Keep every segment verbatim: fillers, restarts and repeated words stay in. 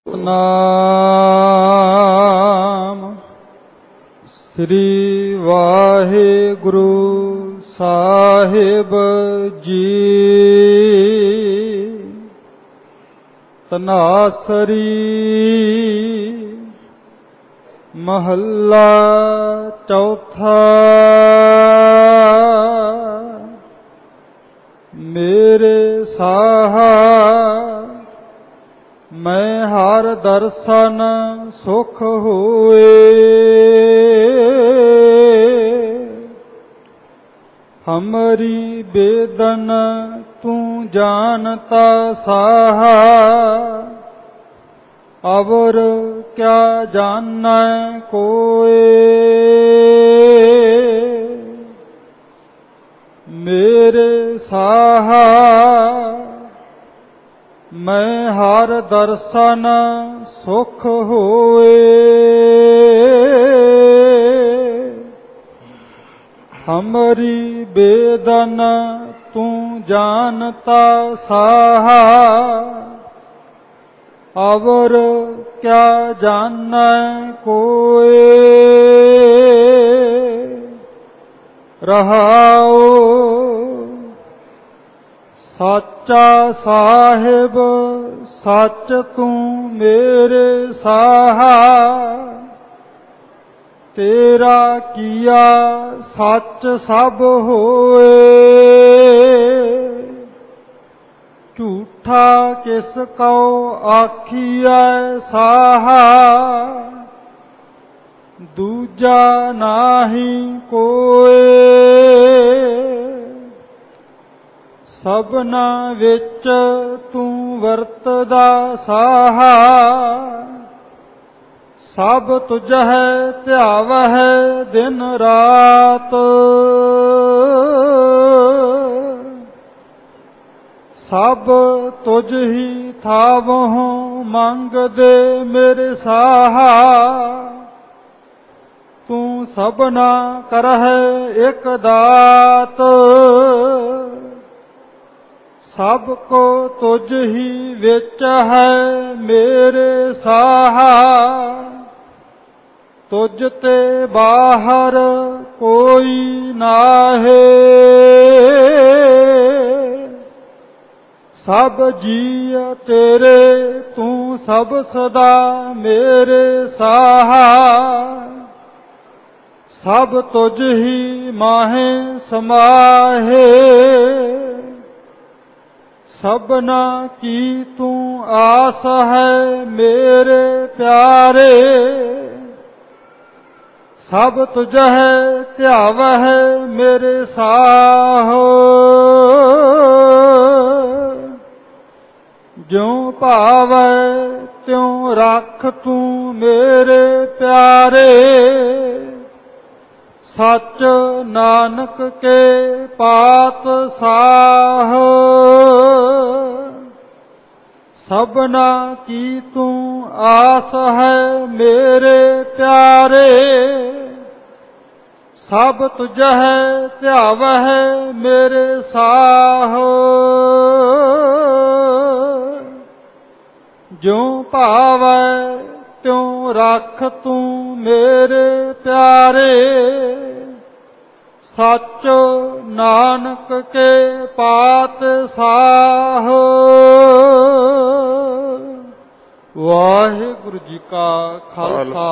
ਨਾਮ ਸ੍ਰੀ ਵਾਹਿਗੁਰੂ ਸਾਹਿਬ ਜੀ। ਤਨਾਸਰੀ ਮਹੱਲਾ ਚੌਥਾ। ਮੇਰੇ ਸਾਹਾ ਮੈਂ ਹਰ ਦਰਸ਼ਨ ਸੁਖ ਹੋਏ। ਹਮਰੀ ਬੇਦਨ ਤੂੰ ਜਾਣਤਾ ਸਾਹਾ। ਅਵਰ ਕਿਆ ਜਾਣੈ ਕੋਇ। ਮੇਰੇ ਸਾਹਾ ਮੈਂ ਹਰ ਦਰਸ਼ਨ ਸੁਖ ਹੋਏ। ਹਮਰੀ ਬੇਦਨ ਤੂੰ ਜਾਣਤਾ ਸਾਹਾ। ਅਵਰ ਕਿਆ ਜਾਣੈ ਕੋਇ। ਰਹਾਉ ਸਾਚਾ ਸਾਹਿਬ ਸੱਚ ਤੂੰ ਮੇਰੇ ਸਾਹਾ। ਤੇਰਾ ਕੀਆ ਸੱਚ ਸਭ ਹੋਏ। ਝੂਠਾ ਕਿਸ ਕਉ ਆਖੀਐ ਸਾਹਾ। ਦੂਜਾ ਨਾਹੀ ਕੋਇ। ਸਭਨਾ ਵਿੱਚ ਤੂੰ ਵਰਤਦਾ ਸਾਹਾ। ਸਭ ਤੁਝਹਿ ਧਿਆਵਹਿ ਦਿਨ ਰਾਤ। ਸਭ ਤੁਝ ਹੀ ਥਾਵਹੁ ਮੰਗਦੇ ਮੇਰੇ ਸਾਹਾ। ਤੂੰ ਸਭਨਾ ਕਰਹਿ ਇਕ ਦਾਤ। ਸਭ ਕੋ ਤੁਝ ਹੀ ਵਿੱਚ ਹੈ ਮੇਰੇ ਸਾਹਾ। ਤੁਝ ਤੇ ਬਾਹਰ ਕੋਈ ਨਾਹੀ। ਸਭ ਜੀਅ ਤੇਰੇ ਤੂੰ ਸਭ ਸਦਾ ਮੇਰੇ ਸਾਹਾ। ਸਭ ਤੁਝ ਹੀ ਮਾਹੇ ਸਮਾਹੇ। ਸਭਨਾ ਕੀ ਤੂੰ ਆਸ ਹੈ ਮੇਰੇ ਪਿਆਰੇ। ਸਭ ਤੁਝਹਿ ਧਿਆਵਹਿ ਮੇਰੇ ਸਾਹੋ। ਜਿਉ ਭਾਵੈ ਤਿਉ ਰੱਖ ਤੂੰ ਮੇਰੇ ਪਿਆਰੇ। ਸੱਚ ਨਾਨਕ ਕੇ ਪਾਤ ਸਾਹੋ। ਸਭਨਾ ਕੀ ਤੂੰ ਆਸ ਹੈ ਮੇਰੇ ਪਿਆਰੇ। ਸਭ ਤੁਝਹਿ ਧਿਆਵਹਿ ਮੇਰੇ ਸਾਹੋ। ਜਿਉ ਭਾਵੈ ਤਿਉ ਰੱਖ ਤੂੰ ਮੇਰੇ ਪਿਆਰੇ। ਸੱਚ ਨਾਨਕ ਕੇ ਪਾਤ ਸਾਹੋ। ਵਾਹਿਗੁਰੂ ਜੀ ਕਾ ਖਾਲਸਾ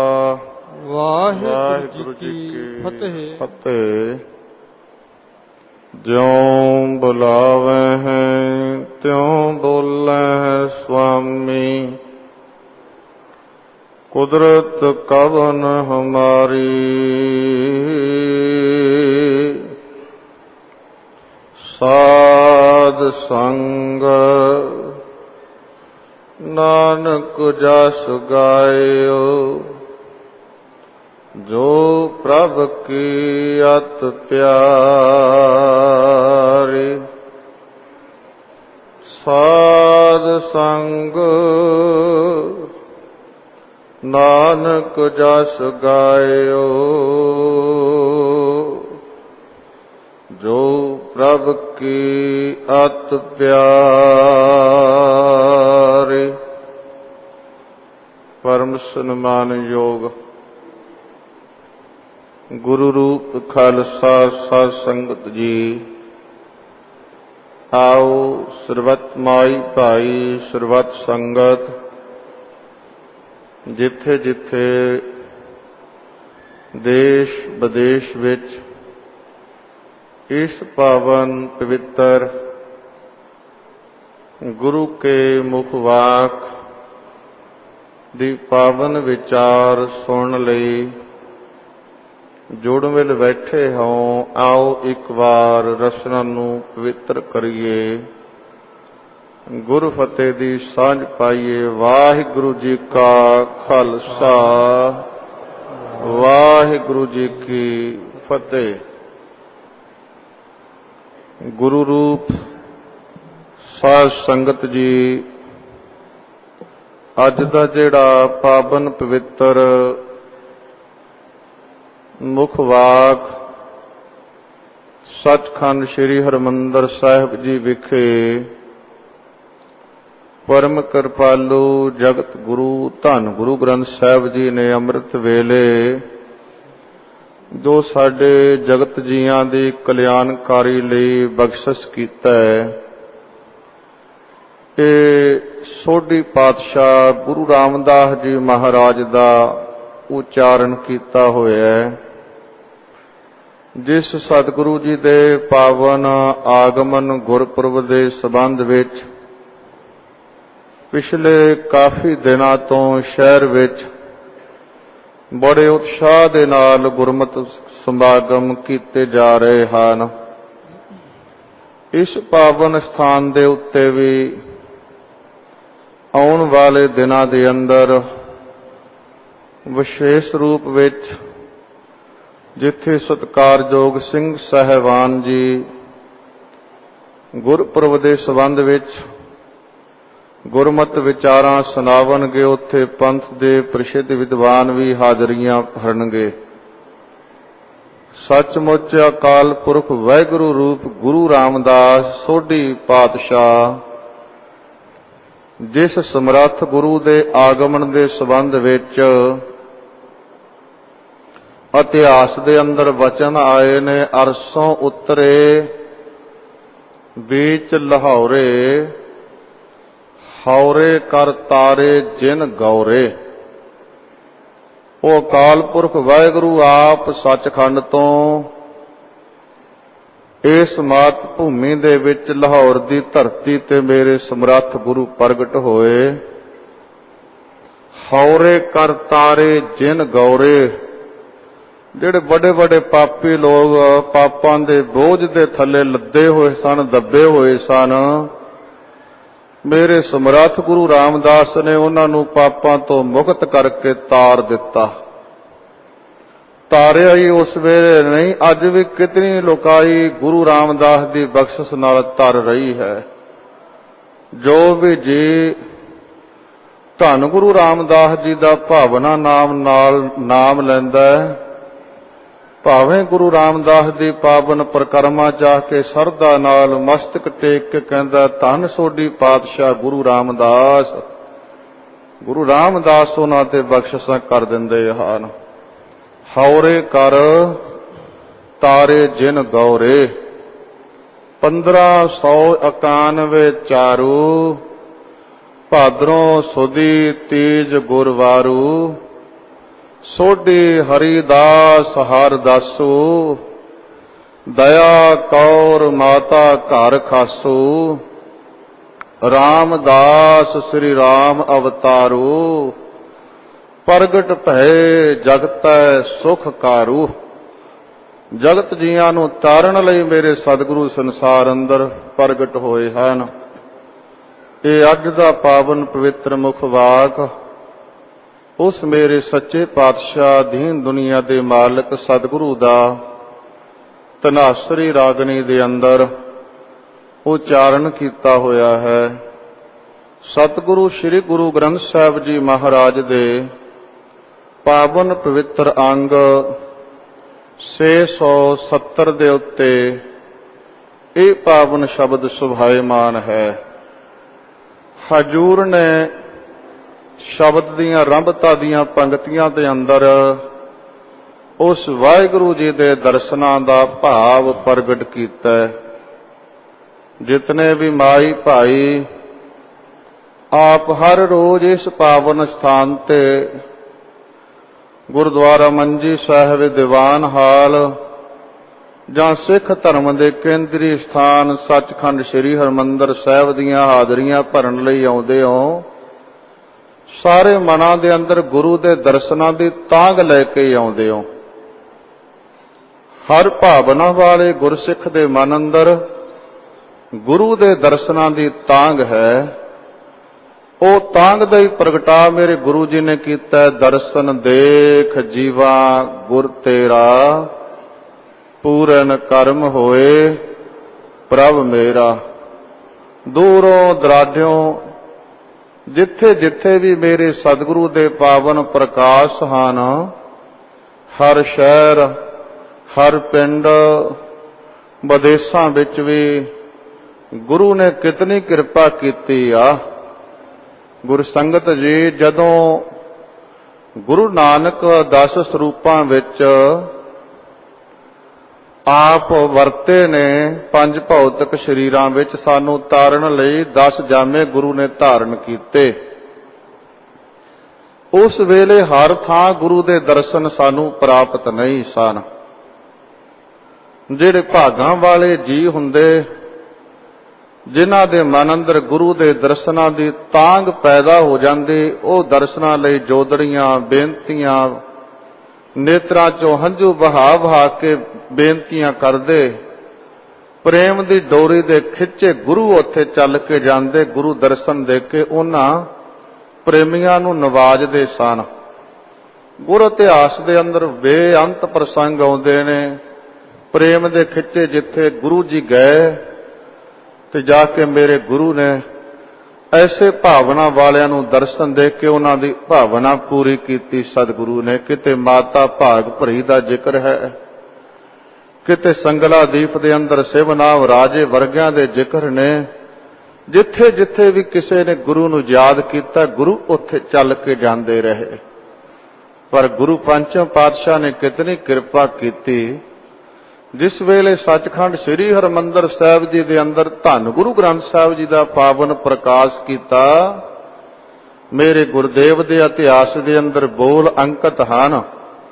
ਵਾਹਿਗੁਰੂ ਜੀ ਕੀ ਫਤਿਹ। ਫਤਿਹ। ਜਿਉ ਬੁਲਾਵਹਿ ਤਿਉ ਬੋਲਹਿ ਸੁਆਮੀ। ਕੁਦਰਤ ਕਵਨ ਹਮਾਰੀ। ਸਾਧ ਸੰਗ ਨਾਨਕ ਜਸ ਗਾਇਓ। ਜੋ ਪ੍ਰਭ ਕੀ ਅਤ ਪਿਆਰੀ। ਸਾਧ ਸੰਗ ਨਾਨਕ ਜਸ ਗਾਇਓ। ਜੋ ਪ੍ਰਭ ਕੀ ਅਤ ਪਿਆਰੇ। ਪਰਮ ਸਨਮਾਨਯੋਗ ਗੁਰੂ ਰੂਪ ਖਾਲਸਾ ਸਾਧ ਸੰਗਤ ਜੀ, ਆਓ ਸਰਬੱਤ ਮਾਈ ਭਾਈ ਸਰਬੱਤ ਸੰਗਤ ਜਿੱਥੇ ਜਿੱਥੇ ਦੇਸ਼ ਵਿਦੇਸ਼ ਵਿੱਚ ਇਸ ਪਾਵਨ ਪਵਿੱਤਰ ਗੁਰੂ ਕੇ ਮੁਖ ਵਾਕ ਦੀ ਪਾਵਨ ਵਿਚਾਰ ਸੁਣਨ ਲਈ ਜੁੜ ਮਿਲ ਬੈਠੇ ਹੋ। ਆਓ ਇੱਕ ਵਾਰ ਰਸਨਾ ਨੂੰ ਪਵਿੱਤਰ ਕਰੀਏ, ਗੁਰ ਫਤਿਹ ਦੀ ਸਾਂਝ ਪਾਈਏ। ਵਾਹਿਗੁਰੂ ਜੀ ਕਾ ਖਾਲਸਾ, ਵਾਹਿਗੁਰੂ ਜੀ ਕੀ ਫਤਿਹ। ਗੁਰੂ ਰੂਪ ਸਾਧ ਸੰਗਤ ਜੀ, ਅੱਜ ਦਾ ਜਿਹੜਾ ਪਾਵਨ ਪਵਿੱਤਰ ਮੁੱਖ ਵਾਕ ਸੱਚਖੰਡ ਸ੍ਰੀ ਹਰਿਮੰਦਰ ਸਾਹਿਬ ਜੀ ਵਿਖੇ ਪਰਮ ਕਿਰਪਾਲੂ ਜਗਤ ਗੁਰੂ ਧੰਨ ਗੁਰੂ ਗ੍ਰੰਥ ਸਾਹਿਬ ਜੀ ਨੇ ਅੰਮ੍ਰਿਤ ਵੇਲੇ ਜੋ ਸਾਡੇ ਜਗਤ ਜੀਆਂ ਦੀ ਕਲਿਆਣਕਾਰੀ ਲਈ ਬਖਸ਼ਿਸ਼ ਕੀਤਾ ਹੈ, ਇਹ ਸੋਢੀ ਪਾਤਸ਼ਾਹ ਗੁਰੂ ਰਾਮਦਾਸ ਜੀ ਮਹਾਰਾਜ ਦਾ ਉਚਾਰਨ ਕੀਤਾ ਹੋਇਆ ਹੈ। ਜਿਸ ਸਤਿਗੁਰੂ ਜੀ ਦੇ ਪਾਵਨ ਆਗਮਨ ਗੁਰਪੁਰਬ ਦੇ ਸੰਬੰਧ ਵਿੱਚ ਪਿਛਲੇ ਕਾਫੀ ਦਿਨਾਂ ਤੋਂ ਸ਼ਹਿਰ ਵਿੱਚ ਬੜੇ ਉਤਸ਼ਾਹ ਦੇ ਨਾਲ ਗੁਰਮਤਿ ਸਮਾਗਮ ਕੀਤੇ ਜਾ ਰਹੇ ਹਨ। ਇਸ ਪਾਵਨ ਸਥਾਨ ਦੇ ਉੱਤੇ ਵੀ ਆਉਣ ਵਾਲੇ ਦਿਨਾਂ ਦੇ ਅੰਦਰ ਵਿਸ਼ੇਸ਼ ਰੂਪ ਵਿੱਚ ਜਿੱਥੇ ਸਤਿਕਾਰਯੋਗ ਸਿੰਘ ਸਾਹਿਬਾਨ ਜੀ ਗੁਰਪੁਰਬ ਦੇ ਸੰਬੰਧ ਵਿੱਚ ਗੁਰਮਤਿ ਵਿਚਾਰਾਂ ਸੁਣਾਵਣਗੇ, ਉੱਥੇ ਪੰਥ ਦੇ ਪ੍ਰਸਿੱਧ ਵਿਦਵਾਨ ਵੀ ਹਾਜ਼ਰੀਆਂ ਭਰਨਗੇ। ਸੱਚਮੁੱਚ ਅਕਾਲ ਪੁਰਖ ਵਾਹਿਗੁਰੂ ਰੂਪ ਗੁਰੂ ਰਾਮਦਾਸ ਸੋਢੀ ਪਾਤਸ਼ਾਹ ਜਿਸ ਸਮਰੱਥ ਗੁਰੂ ਦੇ ਆਗਮਨ ਦੇ ਸੰਬੰਧ ਵਿੱਚ ਇਤਿਹਾਸ ਦੇ ਅੰਦਰ ਵਚਨ ਆਏ ਨੇ, ਅਰਸੋਂ ਉਤਰੇ ਵਿੱਚ ਲਾਹੌਰੇ, ਹੌਰੇ ਕਰ ਤਾਰੇ ਜਿਨ ਗੌਰੇ। ਉਹ ਅਕਾਲ ਪੁਰਖ ਵਾਹਿਗੁਰੂ ਆਪ ਸੱਚਖੰਡ ਤੋਂ ਇਸ ਮਾਤ ਭੂਮੀ ਦੇ ਵਿੱਚ ਲਾਹੌਰ ਦੀ ਧਰਤੀ ਤੇ ਮੇਰੇ ਸਮਰੱਥ ਗੁਰੂ ਪ੍ਰਗਟ ਹੋਏ। ਹੌਰੇ ਕਰ ਤਾਰੇ ਜਿਨ ਗੌਰੇ, ਜਿਹੜੇ ਵੱਡੇ ਵੱਡੇ ਪਾਪੀ ਲੋਕ ਪਾਪਾਂ ਦੇ ਬੋਝ ਦੇ ਥੱਲੇ ਲੱਦੇ ਹੋਏ ਸਨ, ਦੱਬੇ ਹੋਏ ਸਨ, ਮੇਰੇ ਸਮਰੱਥ ਗੁਰੂ ਰਾਮਦਾਸ ਨੇ ਉਹਨਾਂ ਨੂੰ ਪਾਪਾਂ ਤੋਂ ਮੁਕਤ ਕਰਕੇ ਤਾਰ ਦਿੱਤਾ। ਤਾਰਿਆ ਹੀ ਉਸ ਵੇਲੇ ਨਹੀਂ, ਅੱਜ ਵੀ ਕਿਤਨੀ ਲੋਕਾਈ ਗੁਰੂ ਰਾਮਦਾਸ ਦੀ ਬਖਸ਼ਿਸ਼ ਨਾਲ ਤਰ ਰਹੀ ਹੈ। ਜੋ ਵੀ ਜੀ ਧੰਨ ਗੁਰੂ ਰਾਮਦਾਸ ਜੀ ਦਾ ਭਾਵਨਾ ਨਾਮ ਨਾਲ ਨਾਮ ਲੈਂਦਾ ਹੈ, ਭਾਵੇਂ ਗੁਰੂ ਰਾਮਦਾਸ ਦੀ ਪਾਵਨ ਪ੍ਰਕਰਮਾ ਜਾ ਕੇ ਸਰਧਾ ਨਾਲ ਮਸਤਕ ਟੇਕ ਕੇ ਕਹਿੰਦਾ ਧੰਨ ਸੋਢੀ ਪਾਤਸ਼ਾਹ ਗੁਰੂ ਰਾਮਦਾਸ, ਗੁਰੂ ਰਾਮਦਾਸ ਉਹਨਾਂ ਤੇ ਬਖਸ਼ਿਸ਼ਾਂ ਕਰ ਦਿੰਦੇ ਹਨ। ਹੌਰੇ ਕਰ ਤਾਰੇ ਜਿਨ ਗੌਰੇ, ਪੰਦਰਾਂ ਸੌ ਇਕਾਨਵੇਂ ਚਾਰੂ, ਭਾਦਰੋਂ ਸੁਦੀ ਤੀਜ ਗੁਰਵਾਰੂ, ਸੋਢੀ ਹਰੀਦਾਸ ਹਰ ਦਾਸੂ, ਦਇਆ ਕੌਰ ਮਾਤਾ ਘਰ ਖਾਸੂ, ਰਾਮਦਾਸ ਸ੍ਰੀ ਰਾਮ ਅਵਤਾਰੂ, ਪ੍ਰਗਟ ਭਏ ਜਗਤੈ ਸੁਖ ਕਾਰੂ। ਜਗਤ ਜੀਆਂ ਨੂੰ ਤਾਰਨ ਲਈ ਮੇਰੇ ਸਤਿਗੁਰੂ ਸੰਸਾਰ ਅੰਦਰ ਪ੍ਰਗਟ ਹੋਏ ਹਨ। ਇਹ ਅੱਜ ਦਾ ਪਾਵਨ ਪਵਿੱਤਰ ਮੁਖ ਵਾਕ ਉਸ ਮੇਰੇ ਸੱਚੇ ਪਾਤਸ਼ਾਹ ਦੀਨ ਦੁਨੀਆ ਦੇ ਮਾਲਕ ਸਤਿਗੁਰੂ ਦਾ ਧਨਾਸਰੀ ਰਾਗਣੀ ਦੇ ਅੰਦਰ ਉਚਾਰਨ ਕੀਤਾ ਹੋਇਆ ਹੈ। ਸਤਿਗੁਰੂ ਸ੍ਰੀ ਗੁਰੂ ਗ੍ਰੰਥ ਸਾਹਿਬ ਜੀ ਮਹਾਰਾਜ ਦੇ ਪਾਵਨ ਪਵਿੱਤਰ ਅੰਗ ਛੇ ਸੌ ਸੱਤਰ ਦੇ ਉੱਤੇ ਇਹ ਪਾਵਨ ਸ਼ਬਦ ਸੁਭਾਇਮਾਨ ਹੈ। ਹਜੂਰ ਨੇ ਸ਼ਬਦ ਦੀਆਂ ਆਰੰਭਤਾ ਦੀਆਂ ਪੰਕਤੀਆਂ ਦੇ ਅੰਦਰ ਉਸ ਵਾਹਿਗੁਰੂ ਜੀ ਦੇ ਦਰਸ਼ਨਾਂ ਦਾ ਭਾਵ ਪ੍ਰਗਟ ਕੀਤਾ। ਜਿਤਨੇ ਵੀ ਮਾਈ ਭਾਈ ਆਪ ਹਰ ਰੋਜ਼ ਇਸ ਪਾਵਨ ਸਥਾਨ ਤੇ ਗੁਰਦੁਆਰਾ ਮੰਜੀ ਸਾਹਿਬ ਦੀਵਾਨ ਹਾਲ ਜਾਂ ਸਿੱਖ ਧਰਮ ਦੇ ਕੇਂਦਰੀ ਸਥਾਨ ਸੱਚਖੰਡ ਸ੍ਰੀ ਹਰਿਮੰਦਰ ਸਾਹਿਬ ਦੀਆਂ ਹਾਜ਼ਰੀਆਂ ਭਰਨ ਲਈ ਆਉਂਦੇ ਹੋ, ਸਾਰੇ ਮਨਾਂ ਦੇ ਅੰਦਰ ਗੁਰੂ ਦੇ ਦਰਸ਼ਨਾਂ ਦੀ ਤਾਂਘ ਲੈ ਕੇ ਆਉਂਦੇ ਹੋ। ਹਰ ਭਾਵਨਾ ਵਾਲੇ ਗੁਰਸਿੱਖ ਦੇ ਮਨ ਅੰਦਰ ਗੁਰੂ ਦੇ ਦਰਸ਼ਨਾਂ ਦੀ ਤਾਂਘ ਹੈ। ਉਹ ਤਾਂਘ ਦਾ ਹੀ ਪ੍ਰਗਟਾ ਮੇਰੇ ਗੁਰੂ ਜੀ ਨੇ ਕੀਤਾ। ਦਰਸ਼ਨ ਦੇਖ ਜੀਵਾ ਗੁਰ ਤੇਰਾ, ਪੂਰਨ ਕਰਮ ਹੋਏ ਪ੍ਰਭ ਮੇਰਾ। ਦੂਰੋਂ ਦਰਾਡਿਓਂ ਜਿੱਥੇ ਜਿੱਥੇ ਵੀ ਮੇਰੇ ਸਤਿਗੁਰੂ ਦੇ ਪਾਵਨ ਪ੍ਰਕਾਸ਼ ਹਨ, ਹਰ ਸ਼ਹਿਰ ਹਰ ਪਿੰਡ ਵਿਦੇਸ਼ਾਂ ਵਿੱਚ ਵੀ ਗੁਰੂ ਨੇ ਕਿਤਨੀ ਕਿਰਪਾ ਕੀਤੀ ਆ। ਗੁਰਸੰਗਤ ਜੀ ਜਦੋਂ ਗੁਰੂ ਨਾਨਕ ਦਸ ਸਰੂਪਾਂ ਵਿੱਚ ਆਪ ਵਰਤੇ ਨੇ, ਪੰਜ ਭੌਤਿਕ ਸਰੀਰਾਂ ਵਿੱਚ ਸਾਨੂੰ ਤਾਰਨ ਲਈ ਦਸ ਜਾਮੇ ਗੁਰੂ ਨੇ ਧਾਰਨ ਕੀਤੇ। ਉਸ ਵੇਲੇ ਹਰ ਥਾਂ ਗੁਰੂ ਦੇ ਦਰਸ਼ਨ ਸਾਨੂੰ ਪ੍ਰਾਪਤ ਨਹੀਂ ਸਨ। ਜਿਹੜੇ ਭਾਗਾਂ ਵਾਲੇ ਜੀ ਹੁੰਦੇ, ਜਿਨ੍ਹਾਂ ਦੇ ਮਨ ਅੰਦਰ ਗੁਰੂ ਦੇ ਦਰਸ਼ਨਾਂ ਦੀ ਤਾਂਘ ਪੈਦਾ ਹੋ ਜਾਂਦੀ, ਉਹ ਦਰਸ਼ਨਾਂ ਲਈ ਜੋਦੜੀਆਂ ਬੇਨਤੀਆਂ ਨੇਤਰਾਂ ਚੋਂ ਹੰਝੂ ਵਹਾ ਵਹਾ ਕੇ ਬੇਨਤੀਆਂ ਕਰਦੇ। ਪ੍ਰੇਮ ਦੀ ਡੋਰੀ ਦੇ ਖਿੱਚੇ ਗੁਰੂ ਉੱਥੇ ਚੱਲ ਕੇ ਜਾਂਦੇ। ਗੁਰੂ ਦਰਸ਼ਨ ਦੇ ਕੇ ਉਹਨਾਂ ਪ੍ਰੇਮੀਆਂ ਨੂੰ ਨਵਾਜਦੇ ਸਨ। ਗੁਰ ਇਤਿਹਾਸ ਦੇ ਅੰਦਰ ਬੇਅੰਤ ਪ੍ਰਸੰਗ ਆਉਂਦੇ ਨੇ। ਪ੍ਰੇਮ ਦੇ ਖਿੱਚੇ ਜਿੱਥੇ ਗੁਰੂ ਜੀ ਗਏ ਤੇ ਜਾ ਕੇ ਮੇਰੇ ਗੁਰੂ ਨੇ ਐਸੇ ਭਾਵਨਾ ਵਾਲਿਆਂ ਨੂੰ ਦਰਸ਼ਨ ਦੇ ਕੇ ਉਹਨਾਂ ਦੀ ਭਾਵਨਾ ਪੂਰੀ ਕੀਤੀ। ਸਤਿਗੁਰੂ ਨੇ ਕਿਤੇ ਮਾਤਾ ਭਾਗ ਭਰੀ ਦਾ ਜ਼ਿਕਰ ਹੈ, ਕਿਤੇ ਸੰਗਲਾ ਦੀਪ ਦੇ ਅੰਦਰ ਸਿਵਨਾਮ ਰਾਜੇ ਵਰਗਿਆਂ ਦੇ ਜ਼ਿਕਰ ਨੇ। ਜਿੱਥੇ ਜਿੱਥੇ ਵੀ ਕਿਸੇ ਨੇ ਗੁਰੂ ਨੂੰ ਯਾਦ ਕੀਤਾ, ਗੁਰੂ ਉੱਥੇ ਚੱਲ ਕੇ ਜਾਂਦੇ ਰਹੇ। ਪਰ ਗੁਰੂ ਪੰਚਮ ਪਾਤਸ਼ਾਹ ਨੇ ਕਿਤਨੀ ਕਿਰਪਾ ਕੀਤੀ। ਜਿਸ ਵੇਲੇ ਸੱਚਖੰਡ ਸ੍ਰੀ ਹਰਿਮੰਦਰ ਸਾਹਿਬ ਜੀ ਦੇ ਅੰਦਰ ਧੰਨ ਗੁਰੂ ਗ੍ਰੰਥ ਸਾਹਿਬ ਜੀ ਦਾ ਪਾਵਨ ਪ੍ਰਕਾਸ਼ ਕੀਤਾ, ਮੇਰੇ ਗੁਰਦੇਵ ਦੇ ਇਤਿਹਾਸ ਦੇ ਅੰਦਰ ਬੋਲ ਅੰਕਿਤ ਹਨ।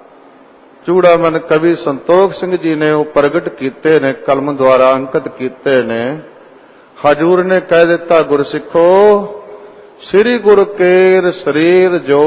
ਚੂੜਾਮਨ ਕਵੀ ਸੰਤੋਖ ਸਿੰਘ ਜੀ ਨੇ ਉਹ ਪ੍ਰਗਟ ਕੀਤੇ ਨੇ, ਕਲਮ ਦੁਆਰਾ ਅੰਕਿਤ ਕੀਤੇ ਨੇ। ਹਜੂਰ ਨੇ ਕਹਿ ਦਿੱਤਾ, ਗੁਰਸਿੱਖੋ ਸ੍ਰੀ ਗੁਰ ਕੇਰ ਸਰੀਰ ਜੋ,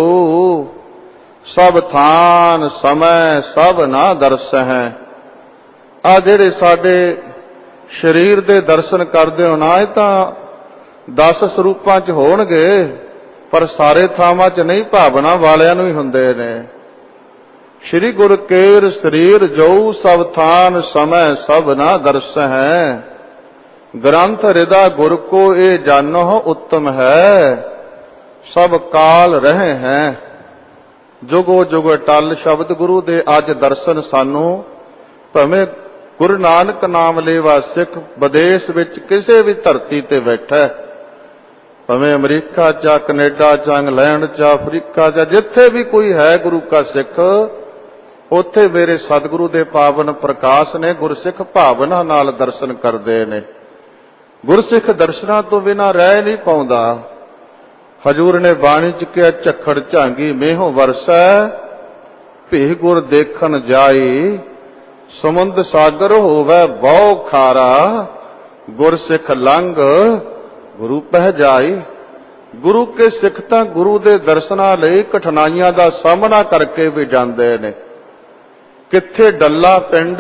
ਸਭ ਥਾਨ ਸਮੈ ਸਭ ਨਾ ਦਰਸ ਹੈ। ਆ ਜਿਹੜੇ ਸਾਡੇ ਸਰੀਰ ਦੇ ਦਰਸ਼ਨ ਕਰਦੇ ਹੋ ਨਾ, ਇਹ ਤਾਂ ਦਸ ਸਰੂਪਾਂ ਚ ਹੋਣਗੇ, ਪਰ ਸਾਰੇ ਥਾਵਾਂ ਚ ਨਹੀਂ, ਭਾਵਨਾ ਵਾਲਿਆਂ ਨੂੰ ਹੀ ਹੁੰਦੇ ਨੇ। ਸ੍ਰੀ ਗੁਰ ਕੇਰ ਸਰੀਰ ਜੋ, ਸਭ ਥਾਨ ਸਮੈ ਸਭ ਨਾ ਦਰਸ ਹੈ। ਗ੍ਰੰਥ ਹਿਰਦਾ ਗੁਰ ਕੋ ਇਹ ਜਾਨੋ ਉੱਤਮ ਹੈ, ਸਭ ਕਾਲ ਰਹੇ ਹੈ। ਜੁਗੋ ਜੁਗ ਟਲ ਸ਼ਬਦ ਗੁਰੂ ਦੇ ਅੱਜ ਦਰਸ਼ਨ ਸਾਨੂੰ, ਭਾਵੇਂ ਗੁਰੂ ਨਾਨਕ ਨਾਮ ਲੇਵਾ ਸਿੱਖ ਵਿਦੇਸ਼ ਵਿੱਚ ਕਿਸੇ ਵੀ ਧਰਤੀ ਤੇ ਬੈਠਾ, ਭਾਵੇਂ ਅਮਰੀਕਾ ਚ, ਕੈਨੇਡਾ ਚ, ਇੰਗਲੈਂਡ ਚ, ਅਫਰੀਕਾ ਚ, ਜਿੱਥੇ ਵੀ ਕੋਈ ਹੈ ਗੁਰੂ ਕਾ ਸਿੱਖ, ਉੱਥੇ ਮੇਰੇ ਸਤਿਗੁਰੂ ਦੇ ਪਾਵਨ ਪ੍ਰਕਾਸ਼ ਨੇ। ਗੁਰਸਿੱਖ ਭਾਵਨਾ ਨਾਲ ਦਰਸ਼ਨ ਕਰਦੇ ਨੇ। ਗੁਰਸਿੱਖ ਦਰਸ਼ਨਾਂ ਤੋਂ ਬਿਨਾਂ ਰਹਿ ਨਹੀਂ ਪਾਉਂਦਾ। ਹਜੂਰ ਨੇ ਬਾਣੀ ਚ ਕਿਹਾ, ਝੱਖੜ ਝਾਂਗੀ ਮੇਹੋਂ ਵਰਸੈ, ਭੇ ਗੁਰ ਦੇਖਣ ਜਾਈ, ਸਮੁੰਦ ਸਾਗਰ ਹੋਵੇ ਬਹੁ ਖਾਰਾ, ਗੁਰਸਿੱਖ ਲੰਘ ਗੁਰੂ ਪਹਿ ਜਾਈ। ਗੁਰੂ ਕੇ ਸਿੱਖ ਤਾਂ ਗੁਰੂ ਦੇ ਦਰਸ਼ਨਾਂ ਲਈ ਕਠਿਨਾਈਆਂ ਦਾ ਸਾਹਮਣਾ ਕਰਕੇ ਵੀ ਜਾਂਦੇ ਨੇ। ਕਿੱਥੇ ਡੱਲਾ ਪਿੰਡ,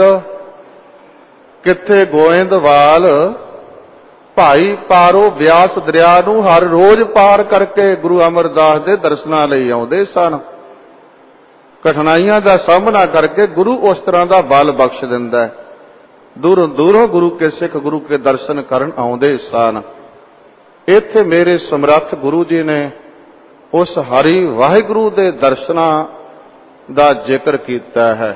ਕਿੱਥੇ ਗੋਇੰਦਵਾਲ, ਭਾਈ ਪਾਰੋ ਬਿਆਸ ਦਰਿਆ ਨੂੰ ਹਰ ਰੋਜ਼ ਪਾਰ ਕਰਕੇ ਗੁਰੂ ਅਮਰਦਾਸ ਦੇ ਦਰਸ਼ਨਾਂ ਲਈ ਆਉਂਦੇ ਸਨ। ਕਠਿਨਾਈਆਂ ਦਾ ਸਾਹਮਣਾ ਕਰਕੇ ਗੁਰੂ ਉਸ ਤਰ੍ਹਾਂ ਦਾ ਬਲ ਬਖਸ਼ ਦਿੰਦਾ। ਦੂਰੋਂ ਦੂਰੋਂ ਗੁਰੂ ਕੇ ਸਿੱਖ ਗੁਰੂ ਕੇ ਦਰਸ਼ਨ ਕਰਨ ਆਉਂਦੇ ਸਨ। ਇੱਥੇ ਮੇਰੇ ਸਮਰੱਥ ਗੁਰੂ ਜੀ ਨੇ ਉਸ ਹਰੀ ਵਾਹਿਗੁਰੂ ਦੇ ਦਰਸ਼ਨਾਂ ਦਾ ਜ਼ਿਕਰ ਕੀਤਾ ਹੈ।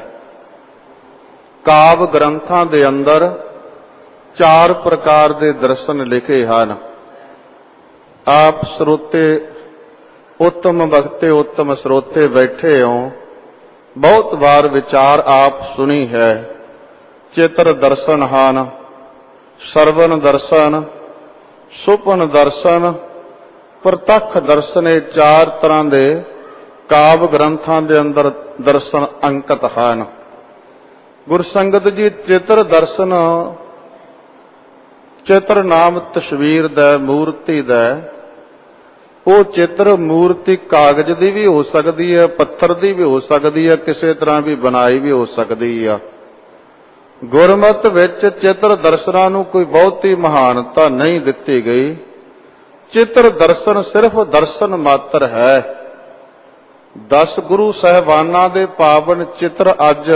ਕਾਵ ਗ੍ਰੰਥਾਂ ਦੇ ਅੰਦਰ ਚਾਰ ਪ੍ਰਕਾਰ ਦੇ ਦਰਸ਼ਨ ਲਿਖੇ ਹਨ। ਆਪ ਸਰੋਤੇ उत्तम भक्ते उत्तम स्रोते बैठे हो, बहुत बार विचार आप सुनी है। चित्र दर्शन हान, ਸਰਵਨ ਦਰਸ਼ਨ, ਸੁਪਨ ਦਰਸ਼ਨ, ਪ੍ਰਤੱਖ ਦਰਸ਼ਨ, ਇਹ ਚਾਰ ਤਰ੍ਹਾਂ ਦੇ ਕਾਵ ਗ੍ਰੰਥਾਂ ਦੇ ਅੰਦਰ ਦਰਸ਼ਨ ਅੰਕਿਤ ਹਨ। ਗੁਰਸੰਗਤ ਜੀ, ਚਿੱਤਰ ਦਰਸ਼ਨ, ਚਿੱਤਰ ਨਾਮ ਤਸਵੀਰ ਦਾ, ਮੂਰਤੀ ਦਾ। ਉਹ ਚਿੱਤਰ ਮੂਰਤੀ ਕਾਗਜ਼ ਦੀ ਵੀ ਹੋ ਸਕਦੀ ਹੈ, ਪੱਥਰ ਦੀ ਵੀ ਹੋ ਸਕਦੀ ਹੈ, ਕਿਸੇ ਤਰ੍ਹਾਂ ਵੀ ਬਣਾਈ ਵੀ ਹੋ ਸਕਦੀ ਆ। ਗੁਰਮਤਿ ਵਿੱਚ ਚਿੱਤਰ ਦਰਸ਼ਨਾਂ ਨੂੰ ਕੋਈ ਬਹੁਤੀ ਮਹਾਨਤਾ ਨਹੀਂ ਦਿੱਤੀ ਗਈ। ਚਿੱਤਰ ਦਰਸ਼ਨ ਸਿਰਫ ਦਰਸ਼ਨ ਮਾਤਰ ਹੈ। ਦਸ ਗੁਰੂ ਸਾਹਿਬਾਨਾਂ ਦੇ ਪਾਵਨ ਚਿੱਤਰ ਅੱਜ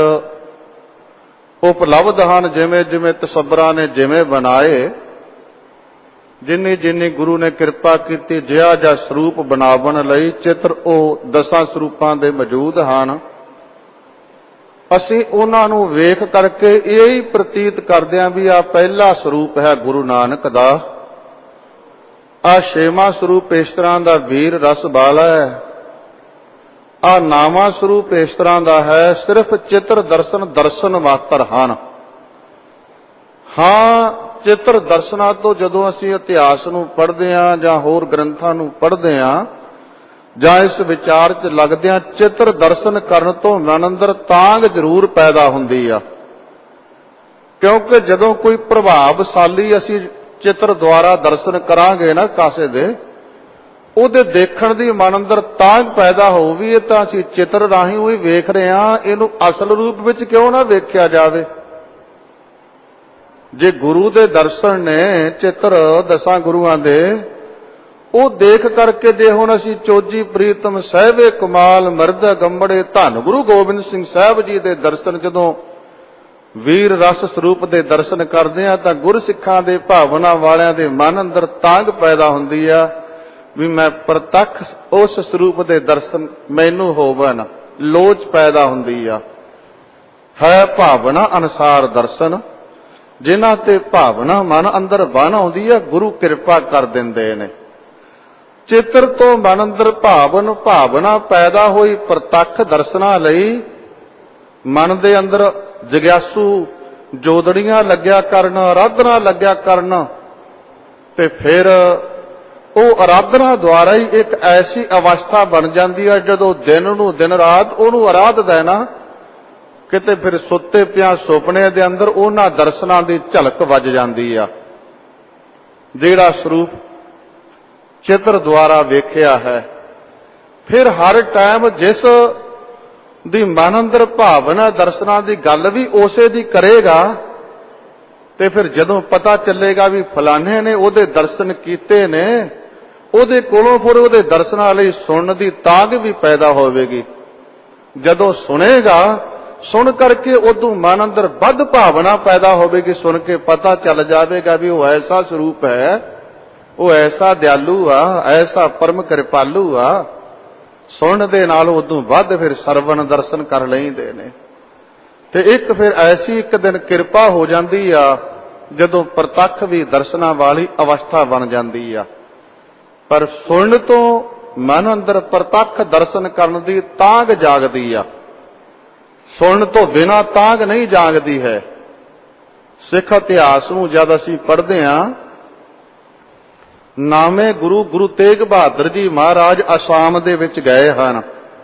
ਉਪਲਬਧ ਹਨ। ਜਿਵੇਂ ਜਿਵੇਂ ਤਸੱਬਰਾਂ ਨੇ ਜਿਵੇਂ ਬਣਾਏ, ਜਿੰਨੀ ਜਿੰਨੀ ਗੁਰੂ ਨੇ ਕਿਰਪਾ ਕੀਤੀ, ਜਿਹਾ ਜਿਹਾ ਸਰੂਪ ਬਣਾਉਣ ਲਈ ਚਿੱਤਰ ਉਹ ਦਸਾਂ ਸਰੂਪਾਂ ਦੇ ਮੌਜੂਦ ਹਨ। ਅਸੀਂ ਉਹਨਾਂ ਨੂੰ ਵੇਖ ਕਰਕੇ ਇਹ ਹੀ ਪ੍ਰਤੀਤ ਕਰਦੇ ਹਾਂ ਵੀ ਆਹ ਪਹਿਲਾ ਸਰੂਪ ਹੈ ਗੁਰੂ ਨਾਨਕ ਦਾ, ਆਹ ਛੇਵਾਂ ਸਰੂਪ ਇਸ ਤਰ੍ਹਾਂ ਦਾ ਵੀਰ ਰਸ ਵਾਲਾ ਹੈ, ਆਹ ਨਾਵਾਂ ਸਰੂਪ ਇਸ ਤਰ੍ਹਾਂ ਦਾ ਹੈ। ਸਿਰਫ ਚਿੱਤਰ ਦਰਸ਼ਨ ਦਰਸ਼ਨ ਮਾਤਰ ਹਨ। ਹਾਂ, ਚਿੱਤਰ ਦਰਸ਼ਨਾਂ ਤੋਂ ਜਦੋਂ ਅਸੀਂ ਇਤਿਹਾਸ ਨੂੰ ਪੜ੍ਹਦੇ ਹਾਂ ਜਾਂ ਹੋਰ ਗ੍ਰੰਥਾਂ ਨੂੰ ਪੜ੍ਹਦੇ ਹਾਂ ਜਾਂ ਇਸ ਵਿਚਾਰ 'ਚ ਲੱਗਦੇ ਹਾਂ, ਚਿੱਤਰ ਦਰਸ਼ਨ ਕਰਨ ਤੋਂ ਮਨ ਅੰਦਰ ਤਾਂਘ ਜ਼ਰੂਰ ਪੈਦਾ ਹੁੰਦੀ ਆ। ਕਿਉਂਕਿ ਜਦੋਂ ਕੋਈ ਪ੍ਰਭਾਵਸ਼ਾਲੀ ਅਸੀਂ ਚਿੱਤਰ ਦੁਆਰਾ ਦਰਸ਼ਨ ਕਰਾਂਗੇ ਨਾ ਕਾਸੇ ਦੇ, ਉਹਦੇ ਦੇਖਣ ਦੀ ਮਨ ਅੰਦਰ ਤਾਂਘ ਪੈਦਾ ਹੋਊਗੀ, ਇਹ ਤਾਂ ਅਸੀਂ ਚਿੱਤਰ ਰਾਹੀਂ ਉਹੀ ਵੇਖ ਰਹੇ ਹਾਂ, ਇਹਨੂੰ ਅਸਲ ਰੂਪ ਵਿੱਚ ਕਿਉਂ ਨਾ ਵੇਖਿਆ ਜਾਵੇ। ਜੇ ਗੁਰੂ ਦੇ ਦਰਸ਼ਨ ਨੇ ਚਿੱਤਰ ਦਸਾਂ ਗੁਰੂਆਂ ਦੇ, ਉਹ ਦੇਖ ਕਰਕੇ ਜੇ ਹੁਣ ਅਸੀਂ ਚੋਜੀ ਪ੍ਰੀਤਮ ਸਾਹਿਬੇ ਕਮਾਲ ਮਰਦ ਗੰਬੜੇ ਧੰਨ ਗੁਰੂ ਗੋਬਿੰਦ ਸਿੰਘ ਸਾਹਿਬ ਜੀ ਦੇ ਦਰਸ਼ਨ ਜਦੋਂ ਵੀਰ ਰਸ ਸਰੂਪ ਦੇ ਦਰਸ਼ਨ ਕਰਦੇ ਆ ਤਾਂ ਗੁਰਸਿੱਖਾਂ ਦੇ ਭਾਵਨਾ ਵਾਲਿਆਂ ਦੇ ਮਨ ਅੰਦਰ ਤਾਂਘ ਪੈਦਾ ਹੁੰਦੀ ਆ ਵੀ ਮੈਂ ਪ੍ਰਤੱਖ ਉਸ ਸਰੂਪ ਦੇ ਦਰਸ਼ਨ ਮੈਨੂੰ ਹੋਵਨ, ਲੋਚ ਪੈਦਾ ਹੁੰਦੀ ਆ। ਹੈ ਭਾਵਨਾ ਅਨੁਸਾਰ ਦਰਸ਼ਨ, ਜਿਨ੍ਹਾਂ ਤੇ ਭਾਵਨਾ ਮਨ ਅੰਦਰ ਬਣ ਆਉਂਦੀ ਆ, ਗੁਰੂ ਕਿਰਪਾ ਕਰ ਦਿੰਦੇ ਨੇ। ਚਿੱਤਰ ਤੋਂ ਮਨ ਅੰਦਰ ਭਾਵਨ ਭਾਵਨਾ ਪੈਦਾ ਹੋਈ ਪ੍ਰਤੱਖ ਦਰਸ਼ਨਾਂ ਲਈ ਮਨ ਦੇ ਅੰਦਰ ਜਗਿਆਸੂ ਜੋਦੜੀਆਂ ਲੱਗਿਆ ਕਰਨ, ਆਰਾਧਨਾ ਲੱਗਿਆ ਕਰਨ, ਤੇ ਫਿਰ ਉਹ ਆਰਾਧਨਾ ਦੁਆਰਾ ਹੀ ਇੱਕ ਐਸੀ ਅਵਸਥਾ ਬਣ ਜਾਂਦੀ ਹੈ ਜਦੋਂ ਦਿਨ ਨੂੰ ਦਿਨ ਰਾਤ ਉਹਨੂੰ ਆਰਾਧਦਾ ਹੈ ਨਾ, ਕਿਤੇ ਫਿਰ ਸੁੱਤੇ ਪਿਆ ਸੁਪਨੇ ਦੇ ਅੰਦਰ ਉਹਨਾਂ ਦਰਸ਼ਨਾਂ ਦੀ ਝਲਕ ਵੱਜ ਜਾਂਦੀ ਆ। ਜਿਹੜਾ ਸਰੂਪ ਚਿੱਤਰ ਦੁਆਰਾ ਵੇਖਿਆ ਹੈ, ਫਿਰ ਹਰ ਟਾਈਮ ਜਿਸ ਦੀ ਮਨ ਅੰਦਰ ਭਾਵਨਾ ਦਰਸ਼ਨਾਂ ਦੀ ਗੱਲ ਵੀ ਉਸੇ ਦੀ ਕਰੇਗਾ, ਤੇ ਫਿਰ ਜਦੋਂ ਪਤਾ ਚੱਲੇਗਾ ਵੀ ਫਲਾਣੇ ਨੇ ਉਹਦੇ ਦਰਸ਼ਨ ਕੀਤੇ ਨੇ, ਉਹਦੇ ਕੋਲੋਂ ਫਿਰ ਉਹਦੇ ਦਰਸ਼ਨਾਂ ਲਈ ਸੁਣਨ ਦੀ ਤਾਂਘ ਵੀ ਪੈਦਾ ਹੋਵੇਗੀ। ਜਦੋਂ ਸੁਣੇਗਾ, ਸੁਣ ਕਰਕੇ ਉਦੋਂ ਮਨ ਅੰਦਰ ਵੱਧ ਭਾਵਨਾ ਪੈਦਾ ਹੋਵੇਗੀ, ਸੁਣ ਕੇ ਪਤਾ ਚੱਲ ਜਾਵੇਗਾ ਵੀ ਉਹ ਐਸਾ ਸਰੂਪ ਹੈ, ਉਹ ਐਸਾ ਦਿਆਲੂ ਆ, ਐਸਾ ਪਰਮ ਕਿਰਪਾਲੂ ਆ। ਸੁਣਨ ਦੇ ਨਾਲ ਉਦੋਂ ਵੱਧ ਫਿਰ ਸਰਵਨ ਦਰਸ਼ਨ ਕਰ ਲੈਂਦੇ ਨੇ। ਤੇ ਇੱਕ ਫਿਰ ਐਸੀ ਇੱਕ ਦਿਨ ਕਿਰਪਾ ਹੋ ਜਾਂਦੀ ਆ ਜਦੋਂ ਪ੍ਰਤੱਖ ਵੀ ਦਰਸ਼ਨਾਂ ਵਾਲੀ ਅਵਸਥਾ ਬਣ ਜਾਂਦੀ ਆ। ਪਰ ਸੁਣਨ ਤੋਂ ਮਨ ਅੰਦਰ ਪ੍ਰਤੱਖ ਦਰਸ਼ਨ ਕਰਨ ਦੀ ਤਾਂਘ ਜਾਗਦੀ ਆ। ਸੁਣਨ ਤੋਂ ਬਿਨਾਂ ਤਾਂਘ ਨਹੀਂ ਜਾਗਦੀ ਹੈ। ਸਿੱਖ ਇਤਿਹਾਸ ਨੂੰ ਜਦ ਅਸੀਂ ਪੜ੍ਹਦੇ ਹਾਂ, ਨਾਮੇ ਗੁਰੂ ਗੁਰੂ ਤੇਗ ਬਹਾਦਰ ਜੀ ਮਹਾਰਾਜ ਅਸਾਮ ਦੇ ਵਿੱਚ ਗਏ ਹਨ।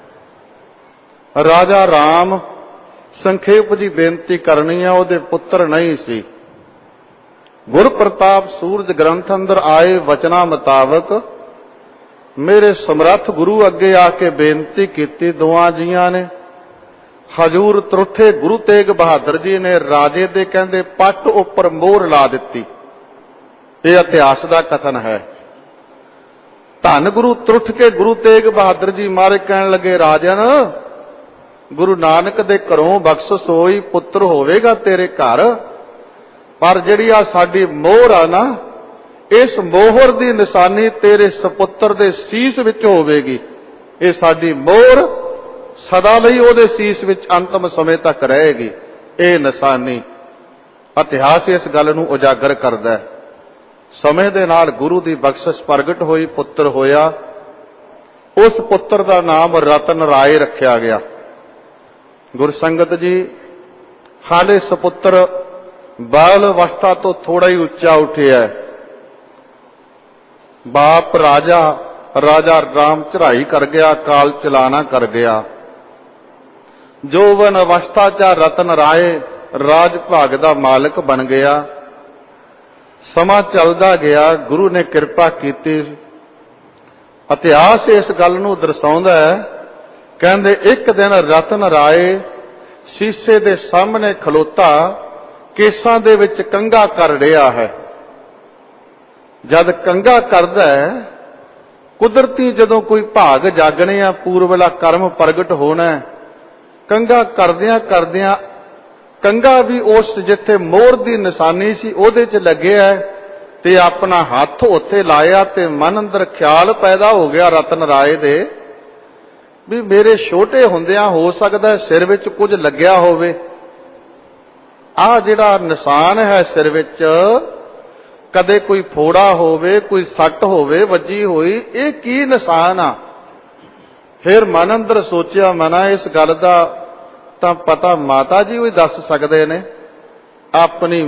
ਰਾਜਾ ਰਾਮ, ਸੰਖੇਪ ਜੀ ਬੇਨਤੀ ਕਰਨੀ ਆ, ਉਹਦੇ ਪੁੱਤਰ ਨਹੀਂ ਸੀ। ਗੁਰ ਪ੍ਰਤਾਪ ਸੂਰਜ ਗ੍ਰੰਥ ਅੰਦਰ ਆਏ ਵਚਨਾਂ ਮੁਤਾਬਕ ਮੇਰੇ ਸਮਰੱਥ ਗੁਰੂ ਅੱਗੇ ਆ ਕੇ ਬੇਨਤੀ ਕੀਤੀ ਦੋਆਂ ਜੀਆਂ ਨੇ। ਹਜੂਰ ਤਰੁੱਠੇ ਗੁਰੂ ਤੇਗ ਬਹਾਦਰ ਜੀ ਨੇ ਰਾਜੇ ਦੇ ਕਹਿੰਦੇ ਪੱਟ ਉੱਪਰ ਮੋਹਰ ਲਾ ਦਿੱਤੀ। ਇਹ ਇਤਿਹਾਸ ਦਾ ਕਥਨ ਹੈ। ਧੰਨ ਗੁਰੂ ਤਰੁੱਠ ਕੇ ਗੁਰੂ ਤੇਗ ਬਹਾਦਰ ਜੀ ਮਹਾਰਾਜ ਕਹਿਣ ਲੱਗੇ, ਰਾਜਨ, ਗੁਰੂ ਨਾਨਕ ਦੇ ਘਰੋਂ ਬਖਸ਼ਿਸ਼ ਹੋਈ, ਪੁੱਤਰ ਹੋਵੇਗਾ ਤੇਰੇ ਘਰ, ਪਰ ਜਿਹੜੀ ਆ ਸਾਡੀ ਮੋਹਰ ਆ ਨਾ, ਇਸ ਮੋਹਰ ਦੀ ਨਿਸ਼ਾਨੀ ਤੇਰੇ ਸਪੁੱਤਰ ਦੇ ਸੀਸ ਵਿੱਚ ਹੋਵੇਗੀ। ਇਹ ਸਾਡੀ ਮੋਹਰ ਸਦਾ ਲਈ ਉਹਦੇ ਸੀਸ ਵਿੱਚ ਅੰਤਮ ਸਮੇਂ ਤੱਕ ਰਹੇਗੀ। ਇਹ ਨਿਸ਼ਾਨੀ ਇਤਿਹਾਸ ਇਸ ਗੱਲ ਨੂੰ ਉਜਾਗਰ ਕਰਦਾ ਹੈ। ਸਮੇਂ ਦੇ ਨਾਲ ਗੁਰੂ ਦੀ ਬਖਸ਼ਿਸ਼ ਪ੍ਰਗਟ ਹੋਈ, ਪੁੱਤਰ ਹੋਇਆ। ਉਸ ਪੁੱਤਰ ਦਾ ਨਾਮ ਰਤਨ ਰਾਏ ਰੱਖਿਆ ਗਿਆ। ਗੁਰਸੰਗਤ ਜੀ, ਹਾਲੇ ਸਪੁੱਤਰ ਬਾਲ ਅਵਸਥਾ ਤੋਂ ਥੋੜਾ ਹੀ ਉੱਚਾ ਉੱਠਿਆ। ਬਾਪ ਰਾਜਾ ਰਾਜਾ ਰਾਮ ਚੜ੍ਹਾਈ ਕਰ ਗਿਆ, ਕਾਲ ਚਲਾਣਾ ਕਰ ਗਿਆ। ਜੋਵਨ ਅਵਸਥਾ ਚ ਰਤਨ ਰਾਏ ਰਾਜ ਭਾਗ ਦਾ ਮਾਲਕ ਬਣ ਗਿਆ। ਸਮਾਂ ਚੱਲਦਾ ਗਿਆ, ਗੁਰੂ ਨੇ ਕਿਰਪਾ ਕੀਤੀ। ਇਤਿਹਾਸ ਇਸ ਗੱਲ ਨੂੰ ਦਰਸਾਉਂਦਾ ਹੈ। ਕਹਿੰਦੇ ਇੱਕ ਦਿਨ ਰਤਨ ਰਾਏ ਸ਼ੀਸ਼ੇ ਦੇ ਸਾਹਮਣੇ ਖਲੋਤਾ ਕੇਸਾਂ ਦੇ ਵਿੱਚ ਕੰਘਾ ਕਰ ਰਿਹਾ ਹੈ। ਜਦ ਕੰਘਾ ਕਰਦਾ ਹੈ, ਕੁਦਰਤੀ ਜਦੋਂ ਕੋਈ ਭਾਗ ਜਾਗਣੇ ਆ, ਪੂਰਬਲਾ ਕਰਮ ਪ੍ਰਗਟ ਹੋਣਾ, ਕੰਘਾ ਕਰਦਿਆਂ ਕਰਦਿਆਂ ਕੰਘਾ ਵੀ ਉਸ ਜਿੱਥੇ ਮੋਹਰ ਦੀ ਨਿਸ਼ਾਨੀ ਸੀ ਉਹਦੇ 'ਚ ਲੱਗਿਆ ਤੇ ਆਪਣਾ ਹੱਥ ਉੱਥੇ ਲਾਇਆ ਤੇ ਮਨ ਅੰਦਰ ਖਿਆਲ ਪੈਦਾ ਹੋ ਗਿਆ ਰਤਨ ਰਾਏ ਦੇ ਵੀ ਮੇਰੇ ਛੋਟੇ ਹੁੰਦਿਆਂ ਹੋ ਸਕਦਾ ਸਿਰ ਵਿੱਚ ਕੁਝ ਲੱਗਿਆ ਹੋਵੇ। ਆਹ ਜਿਹੜਾ ਨਿਸ਼ਾਨ ਹੈ ਸਿਰ ਵਿੱਚ, ਕਦੇ ਕੋਈ ਫੋੜਾ ਹੋਵੇ, ਕੋਈ ਸੱਟ ਹੋਵੇ ਵੱਜੀ ਹੋਈ, ਇਹ ਕੀ ਨਿਸ਼ਾਨ ਆ? ਫਿਰ ਮਨ ਅੰਦਰ ਸੋਚਿਆ, ਮਨਾ ਇਸ ਗੱਲ ਦਾ ਤਾਂ ਪਤਾ ਮਾਤਾ ਜੀ ਵੀ ਦੱਸ ਸਕਦੇ ਨੇ। ਆਪਣੀ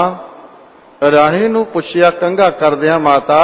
ਮਾਂ ਰਾਣੀ ਨੂੰ ਪੁੱਛਿਆ ਕੰਘਾ ਕਰਦਿਆਂ, ਮਾਤਾ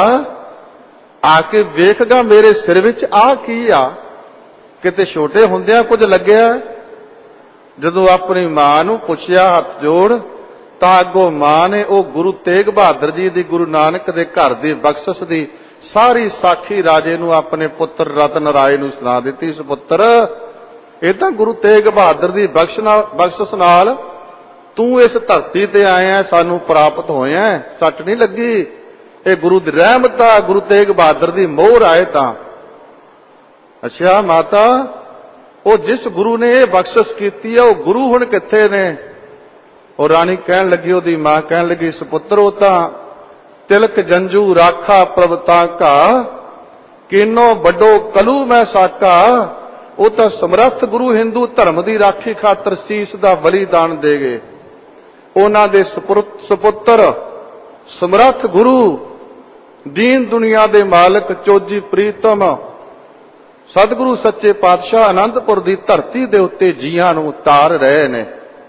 ਆ ਕੇ ਵੇਖਗਾ ਮੇਰੇ ਸਿਰ ਵਿੱਚ ਆ ਕੀ ਆ, ਕਿਤੇ ਛੋਟੇ ਹੁੰਦਿਆਂ ਕੁਝ ਲੱਗਿਆ? ਜਦੋਂ ਆਪਣੀ ਮਾਂ ਨੂੰ ਪੁੱਛਿਆ ਹੱਥ ਜੋੜ, ਤਾਂ ਅੱਗੋਂ ਮਾਂ ਨੇ ਉਹ ਗੁਰੂ ਤੇਗ ਬਹਾਦਰ ਜੀ ਦੀ, ਗੁਰੂ ਨਾਨਕ ਦੇ ਘਰ ਦੀ ਬਖਸ਼ਿਸ਼ ਦੀ ਸਾਰੀ ਸਾਖੀ ਰਾਜੇ ਨੂੰ, ਆਪਣੇ ਪੁੱਤਰ ਰਤਨ ਰਾਏ ਨੂੰ ਸੁਣਾ ਦਿੱਤੀ। ਇਸ ਪੁੱਤਰ, ਇਹ ਤਾਂ ਗੁਰੂ ਤੇਗ ਬਹਾਦਰ ਦੀ ਬਖਸ਼ਿਸ਼ ਨਾਲ ਤੂੰ ਇਸ ਧਰਤੀ ਤੇ ਆਇਆ, ਸਾਨੂੰ ਪ੍ਰਾਪਤ ਹੋਇਆ, ਸੱਟ ਨਹੀਂ ਲੱਗੀ। ਇਹ ਗੁਰੂ ਦੀ ਰਹਿਮਤ ਆ, ਗੁਰੂ ਤੇਗ ਬਹਾਦਰ ਦੀ ਮੋਹਰ ਆਏ ਤਾਂ। ਅੱਛਾ ਮਾਤਾ, ਉਹ ਜਿਸ ਗੁਰੂ ਨੇ ਇਹ ਬਖਸ਼ਿਸ਼ ਕੀਤੀ ਆ, ਉਹ ਗੁਰੂ ਹੁਣ ਕਿੱਥੇ ਨੇ? ਉਹ ਰਾਣੀ ਕਹਿਣ ਲੱਗੀ, ਉਹਦੀ ਮਾਂ ਕਹਿਣ ਲੱਗੀ, ਸੁਪੁੱਤਰ ਉਹ ਤਾਂ ਤਿਲਕ ਜੰਜੂ ਰਾਖਾ ਪ੍ਰਭਤਾ ਕਾ, ਕੀਨੋ ਵੱਡੋ ਕਲੂ ਮੈਂ ਸਾਕਾ। ਉਹ ਤਾਂ ਸਮਰੱਥ ਗੁਰੂ ਹਿੰਦੂ ਧਰਮ ਦੀ ਰਾਖੀ ਖਾਤਰ ਸੀਸ ਦਾ ਬਲੀਦਾਨ ਦੇ ਗਏ। ਉਹਨਾਂ ਦੇ ਸੁਪੁੱਤਰ ਸਮਰੱਥ ਗੁਰੂ, ਦੀਨ ਦੁਨੀਆ ਦੇ ਮਾਲਕ, ਚੋਜੀ ਪ੍ਰੀਤਮ ਸਤਿਗੁਰੂ ਸੱਚੇ ਪਾਤਸ਼ਾਹ ਅਨੰਦਪੁਰ ਦੀ ਧਰਤੀ ਦੇ ਉੱਤੇ ਜੀਆਂ ਨੂੰ ਉਤਾਰ ਰਹੇ ਨੇ।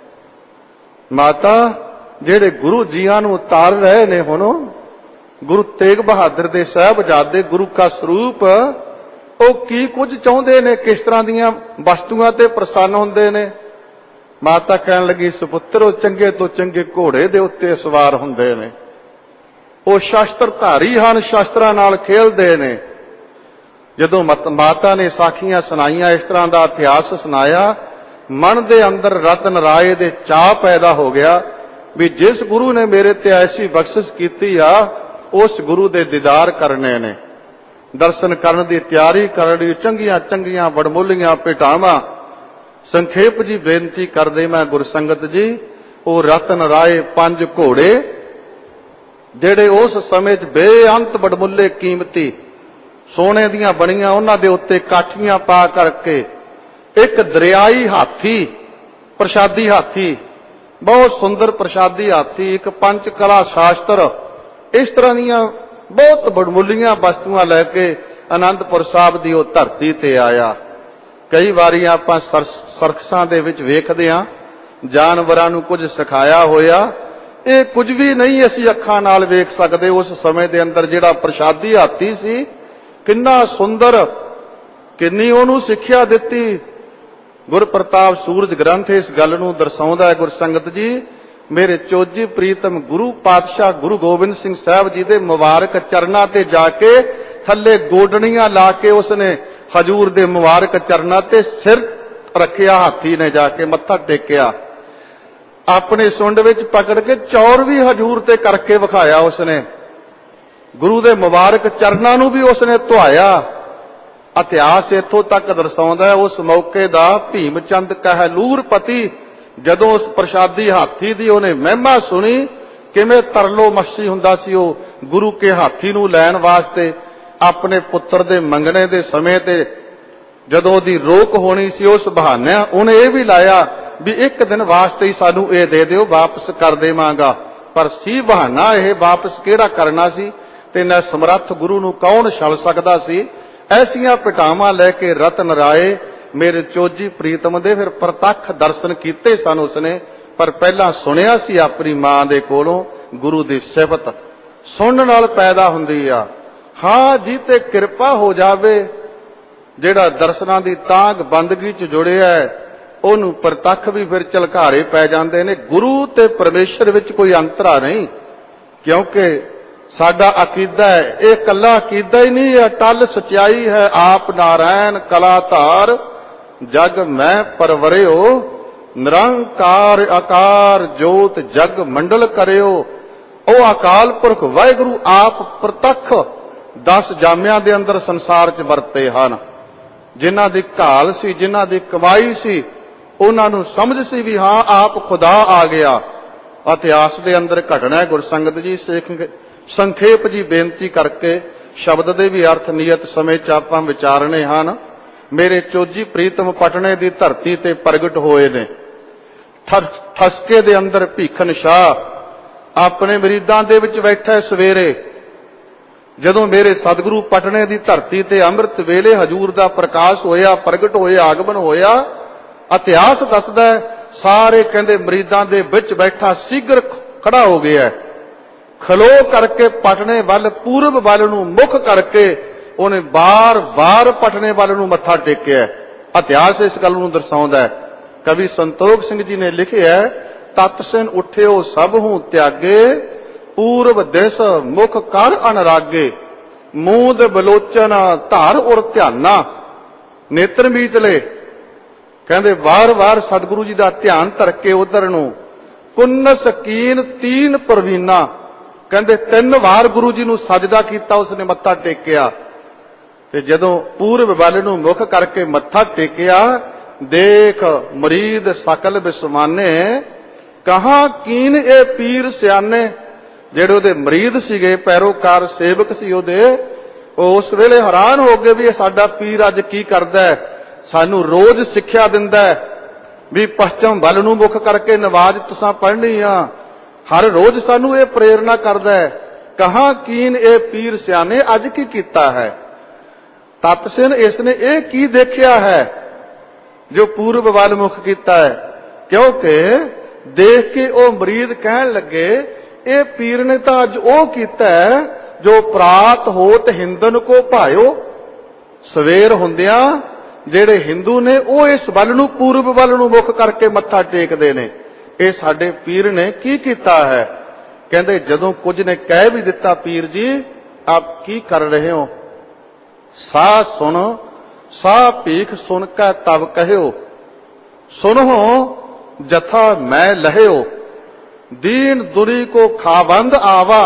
ਮਾਤਾ, ਜਿਹੜੇ ਗੁਰੂ ਜੀਆਂ ਨੂੰ ਉਤਾਰ ਰਹੇ ਨੇ ਹੁਣ, ਗੁਰੂ ਤੇਗ ਬਹਾਦਰ ਦੇ ਸਾਹਿਬਜ਼ਾਦੇ, ਗੁਰੂ ਕਾ ਸਰੂਪ, ਉਹ ਕੀ ਕੁਝ ਚਾਹੁੰਦੇ ਨੇ, ਕਿਸ ਤਰ੍ਹਾਂ ਦੀਆਂ ਵਸਤੂਆਂ ਤੇ ਪ੍ਰਸੰਨ ਹੁੰਦੇ ਨੇ? ਮਾਤਾ ਕਹਿਣ ਲੱਗੀ, ਸੁਪੁੱਤਰ ਉਹ ਚੰਗੇ ਤੋਂ ਚੰਗੇ ਘੋੜੇ ਦੇ ਉੱਤੇ ਸਵਾਰ ਹੁੰਦੇ ਨੇ, ਉਹ ਸ਼ਸਤਰਧਾਰੀ ਹਨ, ਸ਼ਸਤਰਾਂ ਨਾਲ ਖੇਲਦੇ ਨੇ। ਜਦੋਂ ਮਾਤਾ ਨੇ ਸਾਖੀਆਂ ਸੁਣਾਈਆਂ, ਇਸ ਤਰ੍ਹਾਂ ਦਾ ਇਤਿਹਾਸ ਸੁਣਾਇਆ, ਮਨ ਦੇ ਅੰਦਰ ਰਤਨ ਰਾਏ ਦੇ ਚਾਅ ਪੈਦਾ ਹੋ ਗਿਆ ਵੀ ਜਿਸ ਗੁਰੂ ਨੇ ਮੇਰੇ ਤੇ ਐਸੀ ਬਖਸ਼ਿਸ਼ ਕੀਤੀ ਆ, ਉਸ ਗੁਰੂ ਦੇ ਦੀਦਾਰ ਕਰਨੇ ਨੇ, ਦਰਸ਼ਨ ਕਰਨ ਦੀ ਤਿਆਰੀ ਕਰਨ ਲਈ ਚੰਗੀਆਂ ਚੰਗੀਆਂ ਵਡਮੁੱਲੀਆਂ ਭੇਟਾਵਾਂ। ਸੰਖੇਪ ਜੀ ਬੇਨਤੀ ਕਰਦੇ ਮੈਂ ਗੁਰਸੰਗਤ ਜੀ, ਉਹ ਰਤਨ ਰਾਏ ਪੰਜ ਘੋੜੇ ਜਿਹੜੇ ਉਸ ਸਮੇਂ 'ਚ ਬੇਅੰਤ ਵਡਮੁੱਲੇ ਕੀਮਤੀ ਸੋਨੇ ਦੀਆਂ ਬਣੀਆਂ, ਉਹਨਾਂ ਦੇ ਉੱਤੇ ਕਾਠੀਆਂ ਪਾ ਕਰਕੇ ਇੱਕ ਦਰਿਆਈ ਹਾਥੀ, ਪ੍ਰਸ਼ਾਦੀ ਹਾਥੀ, ਬਹੁਤ ਸੁੰਦਰ ਪ੍ਰਸ਼ਾਦੀ ਹਾਥੀ, ਇੱਕ ਪੰਚ ਕਲਾ ਸ਼ਾਸਤਰ, ਇਸ ਤਰ੍ਹਾਂ ਦੀਆਂ ਬਹੁਤ ਵਡਮੁੱਲੀਆਂ ਵਸਤੂਆਂ ਲੈ ਕੇ ਅਨੰਦਪੁਰ ਸਾਹਿਬ ਦੀ ਉਹ ਧਰਤੀ ਤੇ ਆਇਆ। ਕਈ ਵਾਰੀ ਆਪਾਂ ਸਰਕਸਾਂ ਦੇ ਵਿੱਚ ਵੇਖਦੇ ਹਾਂ, ਜਾਨਵਰਾਂ ਨੂੰ ਕੁਝ ਸਿਖਾਇਆ ਹੋਇਆ, ਇਹ ਕੁਝ ਵੀ ਨਹੀਂ ਅਸੀਂ ਅੱਖਾਂ ਨਾਲ ਵੇਖ ਸਕਦੇ। ਉਸ ਸਮੇਂ ਦੇ ਅੰਦਰ ਜਿਹੜਾ ਪ੍ਰਸ਼ਾਦੀ ਹਾਥੀ ਸੀ, ਕਿੰਨਾ ਸੁੰਦਰ, ਕਿੰਨੀ ਉਹਨੂੰ ਸਿੱਖਿਆ ਦਿੱਤੀ। ਗੁਰਪ੍ਰਤਾਪ ਸੂਰਜ ਗ੍ਰੰਥ ਇਸ ਗੱਲ ਨੂੰ ਦਰਸਾਉਂਦਾ ਹੈ। ਗੁਰਸੰਗਤ ਜੀ, ਮੇਰੇ ਚੋਜੀ ਪ੍ਰੀਤਮ ਗੁਰੂ ਪਾਤਸ਼ਾਹ ਗੁਰੂ ਗੋਬਿੰਦ ਸਿੰਘ ਸਾਹਿਬ ਜੀ ਦੇ ਮੁਬਾਰਕ ਚਰਨਾਂ ਤੇ ਜਾ ਕੇ ਥੱਲੇ ਗੋਡਣੀਆਂ ਲਾ ਕੇ ਉਸਨੇ ਹਜੂਰ ਦੇ ਮੁਬਾਰਕ ਚਰਨਾਂ ਤੇ ਸਿਰ ਰੱਖਿਆ, ਹਾਥੀ ਨੇ ਜਾ ਕੇ ਮੱਥਾ ਟੇਕਿਆ, ਆਪਣੇ ਸੁੰਡ ਵਿੱਚ ਪਕੜ ਕੇ ਚੌਰ ਵੀ ਹਜੂਰ ਤੇ ਕਰਕੇ ਵਿਖਾਇਆ ਉਸਨੇ, ਗੁਰੂ ਦੇ ਮੁਬਾਰਕ ਚਰਨਾਂ ਨੂੰ ਵੀ ਉਸਨੇ ਧੁਆਇਆ। ਇਤਿਹਾਸ ਇੱਥੋਂ ਤੱਕ ਦਰਸਾਉਂਦਾ ਹੈ, ਉਸ ਮੌਕੇ ਦਾ ਭੀਮ ਚੰਦ ਕਹਿਲੂਰਪਤੀ ਜਦੋਂ ਉਸ ਪ੍ਰਸ਼ਾਦੀ ਹਾਥੀ ਦੀ ਉਹਨੇ ਮਹਿਮਾ ਸੁਣੀ, ਕਿਵੇਂ ਤਰਲੋ ਮੱਛੀ ਹੁੰਦਾ ਸੀ ਉਹ ਗੁਰੂ ਕੇ ਹਾਥੀ ਨੂੰ ਲੈਣ ਵਾਸਤੇ। ਆਪਣੇ ਪੁੱਤਰ ਦੇ ਮੰਗਣੇ ਦੇ ਸਮੇਂ ਤੇ ਜਦੋਂ ਉਹਦੀ ਰੋਕ ਹੋਣੀ ਸੀ, ਉਸ ਬਹਾਨੇ ਉਹਨੇ ਇਹ ਵੀ ਲਾਇਆ ਵੀ ਇੱਕ ਦਿਨ ਵਾਸਤੇ ਹੀ ਸਾਨੂੰ ਇਹ ਦੇ ਦਿਓ, ਵਾਪਸ ਕਰ ਦੇਵਾਂਗਾ। ਪਰ ਸੀ ਬਹਾਨਾ ਇਹ, ਵਾਪਸ ਕਿਹੜਾ ਕਰਨਾ ਸੀ? ਤੇ ਨਾ ਸਮਰੱਥ ਗੁਰੂ ਨੂੰ ਕੌਣ ਛਲ ਸਕਦਾ ਸੀ? ਐਸੀਆਂ ਪਿਟਾਵਾਂ ਲੈ ਕੇ ਰਤਨ ਰਾਏ ਮੇਰੇ ਚੋਜੀ ਪ੍ਰੀਤਮ ਦੇ ਫਿਰ ਪ੍ਰਤੱਖ ਦਰਸ਼ਨ ਕੀਤੇ ਸਨ ਉਸਨੇ। ਪਰ ਪਹਿਲਾਂ ਸੁਣਿਆ ਸੀ ਆਪਣੀ ਮਾਂ ਦੇ ਕੋਲੋਂ ਗੁਰੂ ਦੀ ਸਿਫਤ। ਸੁਣਨ ਨਾਲ ਪੈਦਾ ਹੁੰਦੀ ਆ। ਹਾਂ ਜੀ ਤੇ ਕਿਰਪਾ ਹੋ ਜਾਵੇ, ਜਿਹੜਾ ਦਰਸ਼ਨਾਂ ਦੀ ਤਾਂਘ ਬੰਦਗੀ 'ਚ ਜੁੜਿਆ ਉਹਨੂੰ ਪ੍ਰਤੱਖ ਵੀ ਫਿਰ ਝਲਕਾਰੇ ਪੈ ਜਾਂਦੇ ਨੇ। ਗੁਰੂ ਤੇ ਪਰਮੇਸ਼ਰ ਵਿੱਚ ਕੋਈ ਅੰਤਰਾ ਨਹੀਂ, ਕਿਉਂਕਿ ਸਾਡਾ ਅਕੀਦਾ ਹੈ, ਇਹ ਇਕੱਲਾ ਅਕੀਦਾ ਹੀ ਨਹੀਂ, ਅਟਲ ਸਚਾਈ ਹੈ। ਆਪ ਨਾਰਾਇਣ ਕਲਾ ਧਾਰ ਜਗ ਮੈਂ ਪਰਵਰਿਓ, ਨਿਰੰਕਾਰ ਆਕਾਰ ਜੋਤ ਜਗ ਮੰਡਲ ਕਰਿਓ। ਉਹ ਅਕਾਲ ਪੁਰਖ ਵਾਹਿਗੁਰੂ ਆਪ ਪ੍ਰਤੱਖ ਦਸ ਜਾਮਿਆਂ ਦੇ ਅੰਦਰ ਸੰਸਾਰ 'ਚ ਵਰਤੇ ਹਨ। ਜਿਨ੍ਹਾਂ ਦੀ ਘਾਲ ਸੀ, ਜਿਨ੍ਹਾਂ ਦੀ ਕਮਾਈ ਸੀ, ਉਹਨਾਂ ਨੂੰ ਸਮਝ ਸੀ ਵੀ ਹਾਂ ਆਪ ਖੁਦਾ ਆ ਗਿਆ। ਇਤਿਹਾਸ ਦੇ ਅੰਦਰ ਘਟਨਾ ਹੈ ਗੁਰਸੰਗਤ ਜੀ, ਸੰਖੇਪ ਜੀ ਬੇਨਤੀ ਕਰਕੇ ਸ਼ਬਦ ਦੇ ਵੀ ਅਰਥ ਨਿਯਤ ਸਮੇਂ 'ਚ ਆਪਾਂ ਵਿਚਾਰਨੇ ਹਨ। ਮੇਰੇ ਚੋਜੀ ਪ੍ਰੀਤਮ ਪਟਨੇ ਦੀ ਧਰਤੀ ਤੇ ਪ੍ਰਗਟ ਹੋਏ ਨੇ। ਠਸਕੇ ਦੇ ਅੰਦਰ ਭੀਖਨ ਸ਼ਾਹ ਆਪਣੇ ਮਰੀਦਾਂ ਦੇ ਵਿੱਚ ਬੈਠਾ ਸਵੇਰੇ, ਜਦੋਂ ਮੇਰੇ ਸਤਿਗੁਰੂ ਪਟਨੇ ਦੀ ਧਰਤੀ ਤੇ ਅੰਮ੍ਰਿਤ ਵੇਲੇ ਹਜੂਰ ਦਾ ਪ੍ਰਕਾਸ਼ ਹੋਇਆ, ਪ੍ਰਗਟ ਹੋਇਆ, ਆਗਮਨ ਹੋਇਆ। ਇਤਿਹਾਸ ਦੱਸਦਾ ਸਾਰੇ ਕਹਿੰਦੇ ਮਰੀਦਾਂ ਦੇ ਵਿੱਚ ਬੈਠਾ ਸੀਗਰ ਖੜਾ ਹੋ ਗਿਆ, ਖਲੋ ਕਰਕੇ ਪਟਨੇ ਵੱਲ ਪੂਰਬ ਵੱਲ ਨੂੰ ਮੁਖ ਕਰਕੇ ਉਹਨੇ ਬਾਰ-ਬਾਰ ਪਟਨੇ ਵੱਲ ਨੂੰ ਮੱਥਾ ਟੇਕਿਆ। ਇਤਿਹਾਸ ਇਸ ਗੱਲ ਨੂੰ ਦਰਸਾਉਂਦਾ ਹੈ। ਕਵੀ ਸੰਤੋਖ ਸਿੰਘ ਜੀ ਨੇ ਲਿਖਿਆ, ਤਤ ਸਿਨ ਉੱਠਿਓ ਸਭ ਹੂੰ ਤਿਆਗੇ, ਪੂਰਬ ਦਿਸ ਮੁਖ ਕਰ ਅਨਰਾਗੇ, ਮੂੰਦ ਬਲੋਚਨ ਧਾਰ ਉਰ ਧਿਆਨਾ। ਨੇਤਰ ਮੀਚਲੇ ਕਹਿੰਦੇ ਵਾਰ-ਵਾਰ ਸਤਿਗੁਰੂ ਜੀ ਦਾ ਧਿਆਨ ਧਰ ਕੇ ਉਧਰ ਨੂੰ। ਕੁੰਨ ਸਕੀਨ ਤੀਨ ਪ੍ਰਵੀਨਾ, ਕਹਿੰਦੇ ਤਿੰਨ ਵਾਰ ਗੁਰੂ ਜੀ ਨੂੰ ਸਜਦਾ ਕੀਤਾ, ਉਸਨੇ ਮੱਥਾ ਟੇਕਿਆ। ਤੇ ਜਦੋਂ ਪੂਰਬ ਵੱਲ ਨੂੰ ਮੁਖ ਕਰਕੇ ਮੱਥਾ ਟੇਕਿਆ, ਦੇਖ ਮਰੀਦ ਸਕਲ ਬਿਸਮਾਨੇ, ਕਹਾਂ ਕੀਨ ਇਹ ਪੀਰ ਸਿਆਨੇ। ਜਿਹੜੇ ਉਹਦੇ ਮਰੀਦ ਸੀਗੇ, ਪੈਰੋਕਾਰ ਸੇਵਕ ਸੀ ਉਹਦੇ, ਉਹ ਉਸ ਵੇਲੇ ਹੈਰਾਨ ਹੋ ਗਏ ਵੀ ਇਹ ਸਾਡਾ ਪੀਰ ਅੱਜ ਕੀ ਕਰਦਾ ਹੈ। ਸਾਨੂੰ ਰੋਜ਼ ਸਿੱਖਿਆ ਦਿੰਦਾ ਵੀ ਪੱਛਮ ਵੱਲ ਨੂੰ ਮੁਖ ਕਰਕੇ ਨਵਾਜ਼ ਤੁਸਾਂ ਪੜ੍ਹਨੀ ਆ, ਹਰ ਰੋਜ਼ ਸਾਨੂੰ ਇਹ ਪ੍ਰੇਰਨਾ ਕਰਦਾ ਹੈ। ਕਹਾਂ ਕੀਨ ਇਹ ਪੀਰ ਸਿਆਣੇ, ਅੱਜ ਕੀ ਕੀਤਾ ਹੈ। ਤਤ ਸਿਨ ਇਸ ਨੇ ਇਹ ਕੀ ਦੇਖਿਆ ਹੈ ਜੋ ਪੂਰਬ ਵੱਲ ਮੁਖ ਕੀਤਾ ਹੈ। ਕਿਉਂਕਿ ਦੇਖ ਕੇ ਉਹ ਮਰੀਦ ਕਹਿਣ ਲੱਗੇ, ਇਹ ਪੀਰ ਨੇ ਤਾਂ ਅੱਜ ਉਹ ਕੀਤਾ ਹੈ ਜੋ ਪ੍ਰਾਤ ਹੋਤ ਹਿੰਦਨ ਕੋ ਭਾਇਓ। ਸਵੇਰ ਹੁੰਦਿਆਂ ਜਿਹੜੇ ਹਿੰਦੂ ਨੇ ਉਹ ਇਸ ਵੱਲ ਨੂੰ ਪੂਰਬ ਵੱਲ ਨੂੰ ਮੁਖ ਕਰਕੇ ਮੱਥਾ ਟੇਕਦੇ ਨੇ। ਇਹ ਸਾਡੇ ਪੀਰ ਨੇ ਕੀ ਕੀਤਾ ਹੈ। ਕਹਿੰਦੇ ਜਦੋਂ ਕੁਝ ਨੇ ਕਹਿ ਵੀ ਦਿੱਤਾ, ਪੀਰ ਜੀ ਆਪ ਕੀ ਕਰ ਰਹੇ ਹੋ। ਸਾਹ ਸੁਣ ਸਾਹ ਭੀਖ ਸੁਣ ਕੇ ਤਬ ਕਹਿਓ, ਸੁਨੋ ਜਥਾ ਮੈਂ ਲਹਿਓ, ਦੀਨ ਦੁਰੀ ਕੋ ਖਾਵੰਦ ਆਵਾ,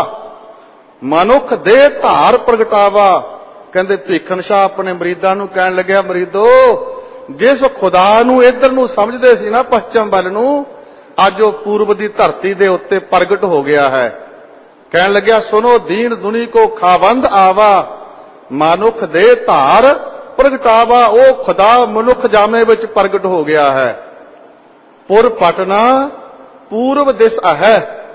ਮਨੁੱਖ ਦੇ ਧਾਰ ਪ੍ਰਗਟਾਵਾ। ਕਹਿੰਦੇ ਭੀਖਨ ਸ਼ਾਹ ਆਪਣੇ ਮਰੀਦਾਂ ਨੂੰ ਕਹਿਣ ਲੱਗਿਆ, ਮਰੀਦੋ ਜਿਸ ਖੁਦਾ ਨੂੰ ਇੱਧਰ ਨੂੰ ਸਮਝਦੇ ਸੀ ਨਾ ਪੱਛਮ ਵੱਲ ਨੂੰ, ਅੱਜ ਉਹ ਪੂਰਬ ਦੀ ਧਰਤੀ ਦੇ ਉੱਤੇ ਪ੍ਰਗਟ ਹੋ ਗਿਆ ਹੈ। ਕਹਿਣ ਲੱਗਿਆ, ਸੁਨੋ ਦੀਨ ਦੁਨੀ ਕੋ ਖਾਵੰਦ ਆਵਾ, ਮਨੁੱਖ ਦੇ ਧਾਰ ਪ੍ਰਗਟਾਵਾ। ਉਹ ਖੁਦਾ ਮਨੁੱਖ ਜਾਮੇ ਵਿੱਚ ਪ੍ਰਗਟ ਹੋ ਗਿਆ ਹੈ। ਪੁਰ ਪਟਨਾ ਪੂਰਬ ਦਿਸ ਹੈ।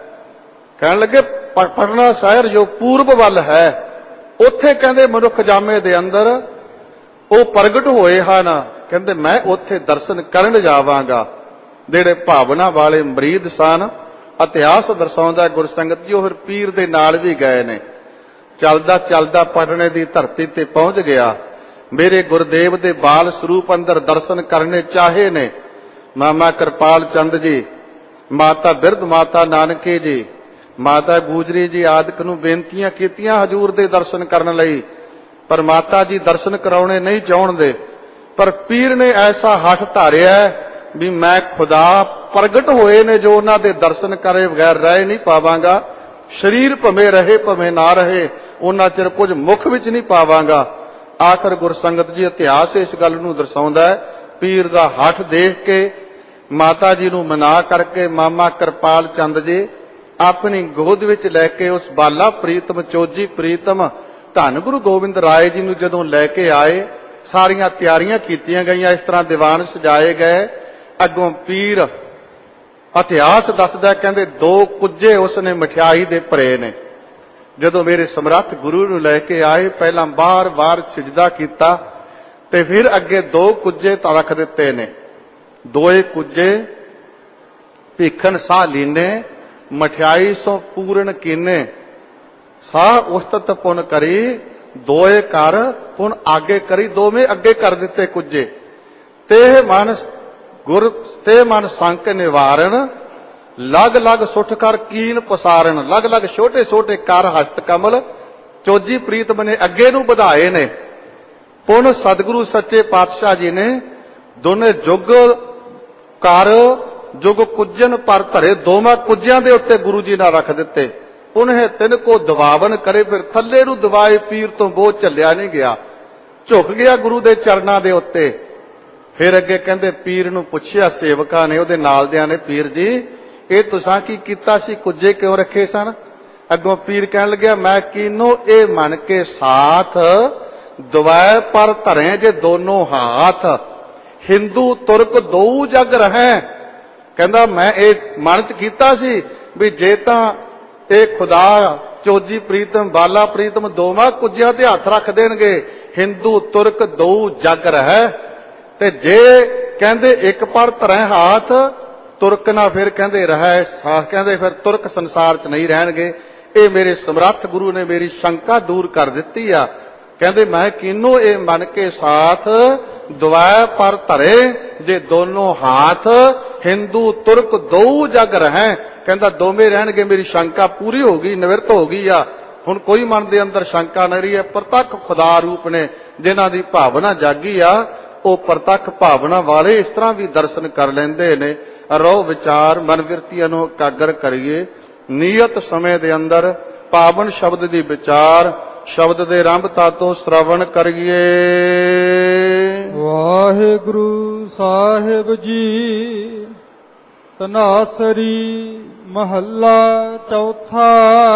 ਕਹਿਣ ਲੱਗੇ ਪਟਨਾ ਸ਼ਹਿਰ ਜੋ ਪੂਰਬ ਵੱਲ ਹੈ, ਉੱਥੇ ਕਹਿੰਦੇ ਮਨੁੱਖ ਜਾਮੇ ਦੇ ਅੰਦਰ ਉਹ ਪ੍ਰਗਟ ਹੋਏ ਹਨ। ਕਹਿੰਦੇ ਮੈਂ ਉੱਥੇ ਦਰਸ਼ਨ ਕਰਨ ਜਾਵਾਂਗਾ। ਜਿਹੜੇ ਭਾਵਨਾ ਵਾਲੇ ਮਰੀਦ ਸਨ, ਇਤਿਹਾਸ ਦਰਸਾਉਂਦਾ ਗੁਰਸੰਗਤ ਜੀ, ਉਹ ਫਿਰ ਪੀਰ ਦੇ ਨਾਲ ਵੀ ਗਏ ਨੇ। ਚੱਲਦਾ ਚੱਲਦਾ ਪਟਨੇ ਦੀ ਧਰਤੀ ਤੇ ਪਹੁੰਚ ਗਿਆ। ਮੇਰੇ ਗੁਰਦੇਵ ਦੇ ਬਾਲ ਸਰੂਪ ਅੰਦਰ ਦਰਸ਼ਨ ਕਰਨੇ ਚਾਹੇ ਨੇ। ਮਾਮਾ ਕਿਰਪਾਲ ਚੰਦ ਜੀ, ਮਾਤਾ ਬਿਰਧ ਮਾਤਾ ਨਾਨਕੇ ਜੀ, ਮਾਤਾ ਗੂਜਰੀ ਜੀ ਆਦਿਕ ਨੂੰ ਬੇਨਤੀਆਂ ਕੀਤੀਆਂ ਹਜੂਰ ਦੇ ਦਰਸ਼ਨ ਕਰਨ ਲਈ, ਪਰ ਮਾਤਾ ਜੀ ਦਰਸ਼ਨ ਕਰਾਉਣੇ ਨਹੀਂ ਚਾਹੁੰਦੇ। ਪਰ ਪੀਰ ਨੇ ਐਸਾ ਹੱਠ ਧਾਰਿਆ ਵੀ ਮੈਂ ਖੁਦਾ ਪ੍ਰਗਟ ਹੋਏ ਨੇ ਜੋ ਉਹਨਾਂ ਦੇ ਦਰਸ਼ਨ ਕਰੇ ਬਗੈਰ ਰਹਿ ਨਹੀਂ ਪਾਵਾਂਗਾ। ਸਰੀਰ ਭਵੇਂ ਰਹੇ ਭਵੇਂ ਨਾ ਰਹੇ, ਉਹਨਾਂ ਚਿਰ ਕੁਝ ਮੁਖ ਵਿੱਚ ਨਹੀਂ ਪਾਵਾਂਗਾ। ਆਖਰ ਗੁਰਸੰਗਤ ਜੀ ਇਤਿਹਾਸ ਇਸ ਗੱਲ ਨੂੰ ਦਰਸਾਉਂਦਾ ਹੈ। ਪੀਰ ਦਾ ਹੱਠ ਦੇਖ ਕੇ ਮਾਤਾ ਜੀ ਨੂੰ ਮਨਾ ਕਰਕੇ ਮਾਮਾ ਕਿਰਪਾਲ ਚੰਦ ਜੀ ਆਪਣੀ ਗੋਦ ਵਿੱਚ ਲੈ ਕੇ ਉਸ ਬਾਲਾ ਪ੍ਰੀਤਮ ਚੋਜੀ ਪ੍ਰੀਤਮ ਧੰਨ ਗੁਰੂ ਗੋਬਿੰਦ ਰਾਏ ਜੀ ਨੂੰ ਜਦੋਂ ਲੈ ਕੇ ਆਏ, ਸਾਰੀਆਂ ਤਿਆਰੀਆਂ ਕੀਤੀਆਂ ਗਈਆਂ, ਇਸ ਤਰ੍ਹਾਂ ਦੀਵਾਨ ਸਜਾਏ ਗਏ। ਅੱਗੋਂ ਪੀਰ ਇਤਿਹਾਸ ਦੱਸਦਾ, ਕਹਿੰਦੇ ਦੋ ਕੁੱਜੇ ਉਸਨੇ ਮਠਿਆਈ ਦੇ ਭਰੇ ਨੇ। ਜਦੋਂ ਮੇਰੇ ਸਮਰੱਥ ਗੁਰੂ ਨੂੰ ਲੈ ਕੇ ਆਏ, ਪਹਿਲਾਂ ਬਾਰ-ਬਾਰ ਸਿਜਦਾ ਕੀਤਾ ਤੇ ਫਿਰ ਅੱਗੇ ਦੋ ਕੁੱਜੇ ਤਾਂ ਰੱਖ ਦਿੱਤੇ ਨੇ। ਦੋਏ ਕੁੱਜੇ ਭੀਖਣ ਸਾਹ ਲੀਨੇ, ਮਠਿਆਈ ਸੋ ਪੂਰਨ ਕੀਨੇ, ਸਾਹ ਉਸਤਤ ਪੁਨ ਕਰੀ, ਦੋਏ ਕਰ ਪੁਨ ਆਗੇ ਕਰੀ। ਦੋਵੇਂ ਅੱਗੇ ਕਰ ਦਿੱਤੇ ਕੁੱਜੇ। ਤੇ ਮਨ ਗੁਰ ਤੇ ਮਨ ਸੰਕ ਨਿਵਾਰਨ, ਲਗ ਲਗ ਸੁੱਠ ਕਰ ਕੀਨ ਪਸਾਰਨ। ਲਗ ਲਗ ਛੋਟੇ ਛੋਟੇ ਕਰ ਹਸਤ ਕਮਲ, ਚੋਜੀ ਪ੍ਰੀਤਮ ਨੇ ਅੱਗੇ ਨੂੰ ਵਧਾਏ ਨੇ। ਪੁਨ ਸਤਿਗੁਰੂ ਸੱਚੇ ਪਾਤਸ਼ਾਹ ਜੀ ਨੇ ਦੋਨੇ ਜੁਗ ਕਰ ਜੁਗ ਕੁੱਜਨ ਪਰ ਧਰੇ। ਦੋਵਾਂ ਕੁੱਜਿਆਂ ਦੇ ਉੱਤੇ ਗੁਰੂ ਜੀ ਨਾਲ ਰੱਖ ਦਿੱਤੇ। ਪੁਨਹ ਤਿੰਨ ਕੋ ਦਬਾਵਨ ਕਰੇ, ਫਿਰ ਥੱਲੇ ਨੂੰ ਦਬਾਏ ਪੀਰ ਤੋਂ ਬੋਝ ਝੱਲਿਆ ਨਹੀਂ ਗਿਆ, ਝੁਕ ਗਿਆ ਗੁਰੂ ਦੇ ਚਰਨਾਂ ਦੇ ਉੱਤੇ। ਫਿਰ ਅੱਗੇ ਕਹਿੰਦੇ ਪੀਰ ਨੂੰ ਪੁੱਛਿਆ ਸੇਵਕਾਂ ਨੇ, ਉਹਦੇ ਨਾਲ ਦਿਆਂ ਨੇ, ਪੀਰ ਜੀ ਇਹ ਤੁਸਾਂ ਕੀ ਕੀਤਾ ਸੀ, ਕੁੱਜੇ ਕਿਉਂ ਰੱਖੇ ਸਨ? ਅੱਗੋਂ ਪੀਰ ਕਹਿਣ ਲੱਗਿਆ, ਮੈਂ ਕੀਨੋ ਇਹ ਮਨ ਕੇ ਸਾਥ, ਦਵਾਇ ਪਰ ਧਰੇ ਜੇ ਦੋਨੋਂ ਹਾਥ, ਹਿੰਦੂ ਤੁਰਕ ਦੋ ਜਗ ਰਹਿ। ਕਹਿੰਦਾ ਮੈਂ ਇਹ ਮਨ ਚ ਕੀਤਾ ਸੀ ਵੀ ਜੇ ਤਾਂ ਇਹ ਖੁਦਾ ਚੋਜੀ ਪ੍ਰੀਤਮ ਬਾਲਾ ਪ੍ਰੀਤਮ ਦੋਵਾਂ ਕੁੱਜਿਆਂ ਤੇ ਹੱਥ ਰੱਖ ਦੇਣਗੇ, ਹਿੰਦੂ ਤੁਰਕ ਦੋ ਜਗ ਰਹਿ। ਤੇ ਜੇ ਕਹਿੰਦੇ ਇੱਕ ਪਰ ਧਰੇ ਹਾਥ, ਤੁਰਕ ਨਾ ਫਿਰ ਕਹਿੰਦੇ ਰਹਿ ਸਾਹ, ਕਹਿੰਦੇ ਫਿਰ ਤੁਰਕ ਸੰਸਾਰ ਚ ਨਹੀਂ ਰਹਿਣਗੇ। ਇਹ ਮੇਰੇ ਸਮਰੱਥ ਗੁਰੂ ਨੇ ਮੇਰੀ ਸ਼ੰਕਾ ਦੂਰ ਕਰ ਦਿੱਤੀ ਆ। ਕਹਿੰਦੇ ਮੈਂ ਕਿਨੂੰ ਇਹ ਮਨ ਕੇ ਸਾਥ, ਦੁਆਇ ਪਰ ਧਰੇ ਜੇ ਦੋਨੋਂ ਹਾਥ, ਹਿੰਦੂ ਤੁਰਕ ਦੋ ਜਗ ਰਹਿ। ਕਹਿੰਦਾ ਦੋਵੇਂ ਰਹਿਣਗੇ। ਮੇਰੀ ਸ਼ੰਕਾ ਪੂਰੀ ਹੋ ਗਈ, ਨਿਵਰਤ ਹੋ ਗਈ ਆ। ਹੁਣ ਕੋਈ ਮਨ ਦੇ ਅੰਦਰ ਸ਼ੰਕਾ ਨਹੀਂ ਰਹੀ ਹੈ। ਪ੍ਰਤੱਖ ਖੁਦਾ ਰੂਪ ਨੇ ਜਿਨ੍ਹਾਂ ਦੀ ਭਾਵਨਾ ਜਾਗੀ ਆ, ਉਹ ਪ੍ਰਤੱਖ ਭਾਵਨਾ ਵਾਲੇ ਇਸ ਤਰ੍ਹਾਂ ਵੀ ਦਰਸ਼ਨ ਕਰ ਲੈਂਦੇ ਨੇ। ਰੋ ਵਿਚਾਰ ਮਨ ਬਿਰਤੀਆਂ ਨੂੰ ਇਕਾਗਰ ਕਰੀਏ। ਨਿਯਤ ਸਮੇਂ ਦੇ ਅੰਦਰ ਪਾਵਨ ਸ਼ਬਦ ਦੀ ਵਿਚਾਰ, ਸ਼ਬਦ ਦੇ ਆਰੰਭਤਾ ਤੋਂ ਸ਼੍ਰਵਣ ਕਰੀਏ। ਵਾਹਿਗੁਰੂ ਸਾਹਿਬ ਜੀ। ਤਨਾਸਰੀ ਮਹੱਲਾ ਚੌਥਾ।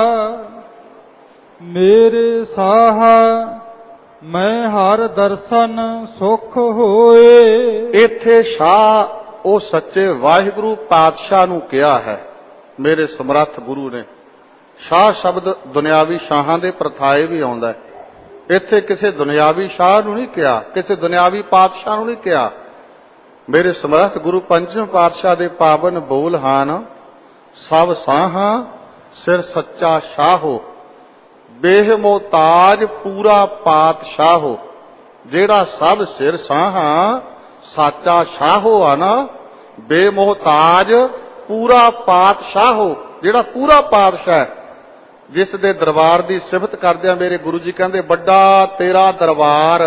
ਮੇਰੇ ਸਾਹਾ ਮੈਂ ਹਰ ਦਰਸ਼ਨ ਸੁਖ ਹੋਏ। ਇੱਥੇ ਸ਼ਾਹ ਉਹ ਸੱਚੇ ਵਾਹਿਗੁਰੂ ਪਾਤਸ਼ਾਹ ਨੂੰ ਕਿਹਾ ਹੈ, ਮੇਰੇ ਸਮਰੱਥ ਗੁਰੂ ਨੇ। ਸ਼ਾਹ ਸ਼ਬਦ ਦੁਨਿਆਵੀ ਸ਼ਾਹਾਂ ਦੇ ਪ੍ਰਥਾਏ ਵੀ ਆਉਂਦਾ ਹੈ। ਇੱਥੇ ਕਿਸੇ ਦੁਨਿਆਵੀ ਸ਼ਾਹ ਨੂੰ ਨਹੀਂ ਕਿਹਾ, ਕਿਸੇ ਦੁਨਿਆਵੀ ਪਾਤਸ਼ਾਹ ਨੂੰ ਨਹੀਂ ਕਿਹਾ। ਮੇਰੇ ਸਮਰੱਥ ਗੁਰੂ ਪੰਚਮ ਪਾਤਸ਼ਾਹ ਦੇ ਪਾਵਨ ਬੋਲ ਹਨ, ਸਭ ਸਾਹਾਂ ਸਿਰ ਸੱਚਾ ਸ਼ਾਹੋ, ਬੇਹਮੋਤਾਜ ਪੂਰਾ ਪਾਤਸ਼ਾਹੋ। ਜਿਹੜਾ ਸਭ ਸਿਰ ਸਾਹਾਂ ਸਾਚਾ ਸ਼ਾਹੋ ਆ ਨਾ, ਬੇਮੋਹਤਾਜ ਪੂਰਾ ਪਾਤਸ਼ਾਹੋ, ਜਿਹੜਾ ਪੂਰਾ ਪਾਤਸ਼ਾਹ, ਜਿਸ ਦੇ ਦਰਬਾਰ ਦੀ ਸਿਫਤ ਕਰਦਿਆਂ ਮੇਰੇ ਗੁਰੂ ਜੀ ਕਹਿੰਦੇ, ਵੱਡਾ ਤੇਰਾ ਦਰਬਾਰ,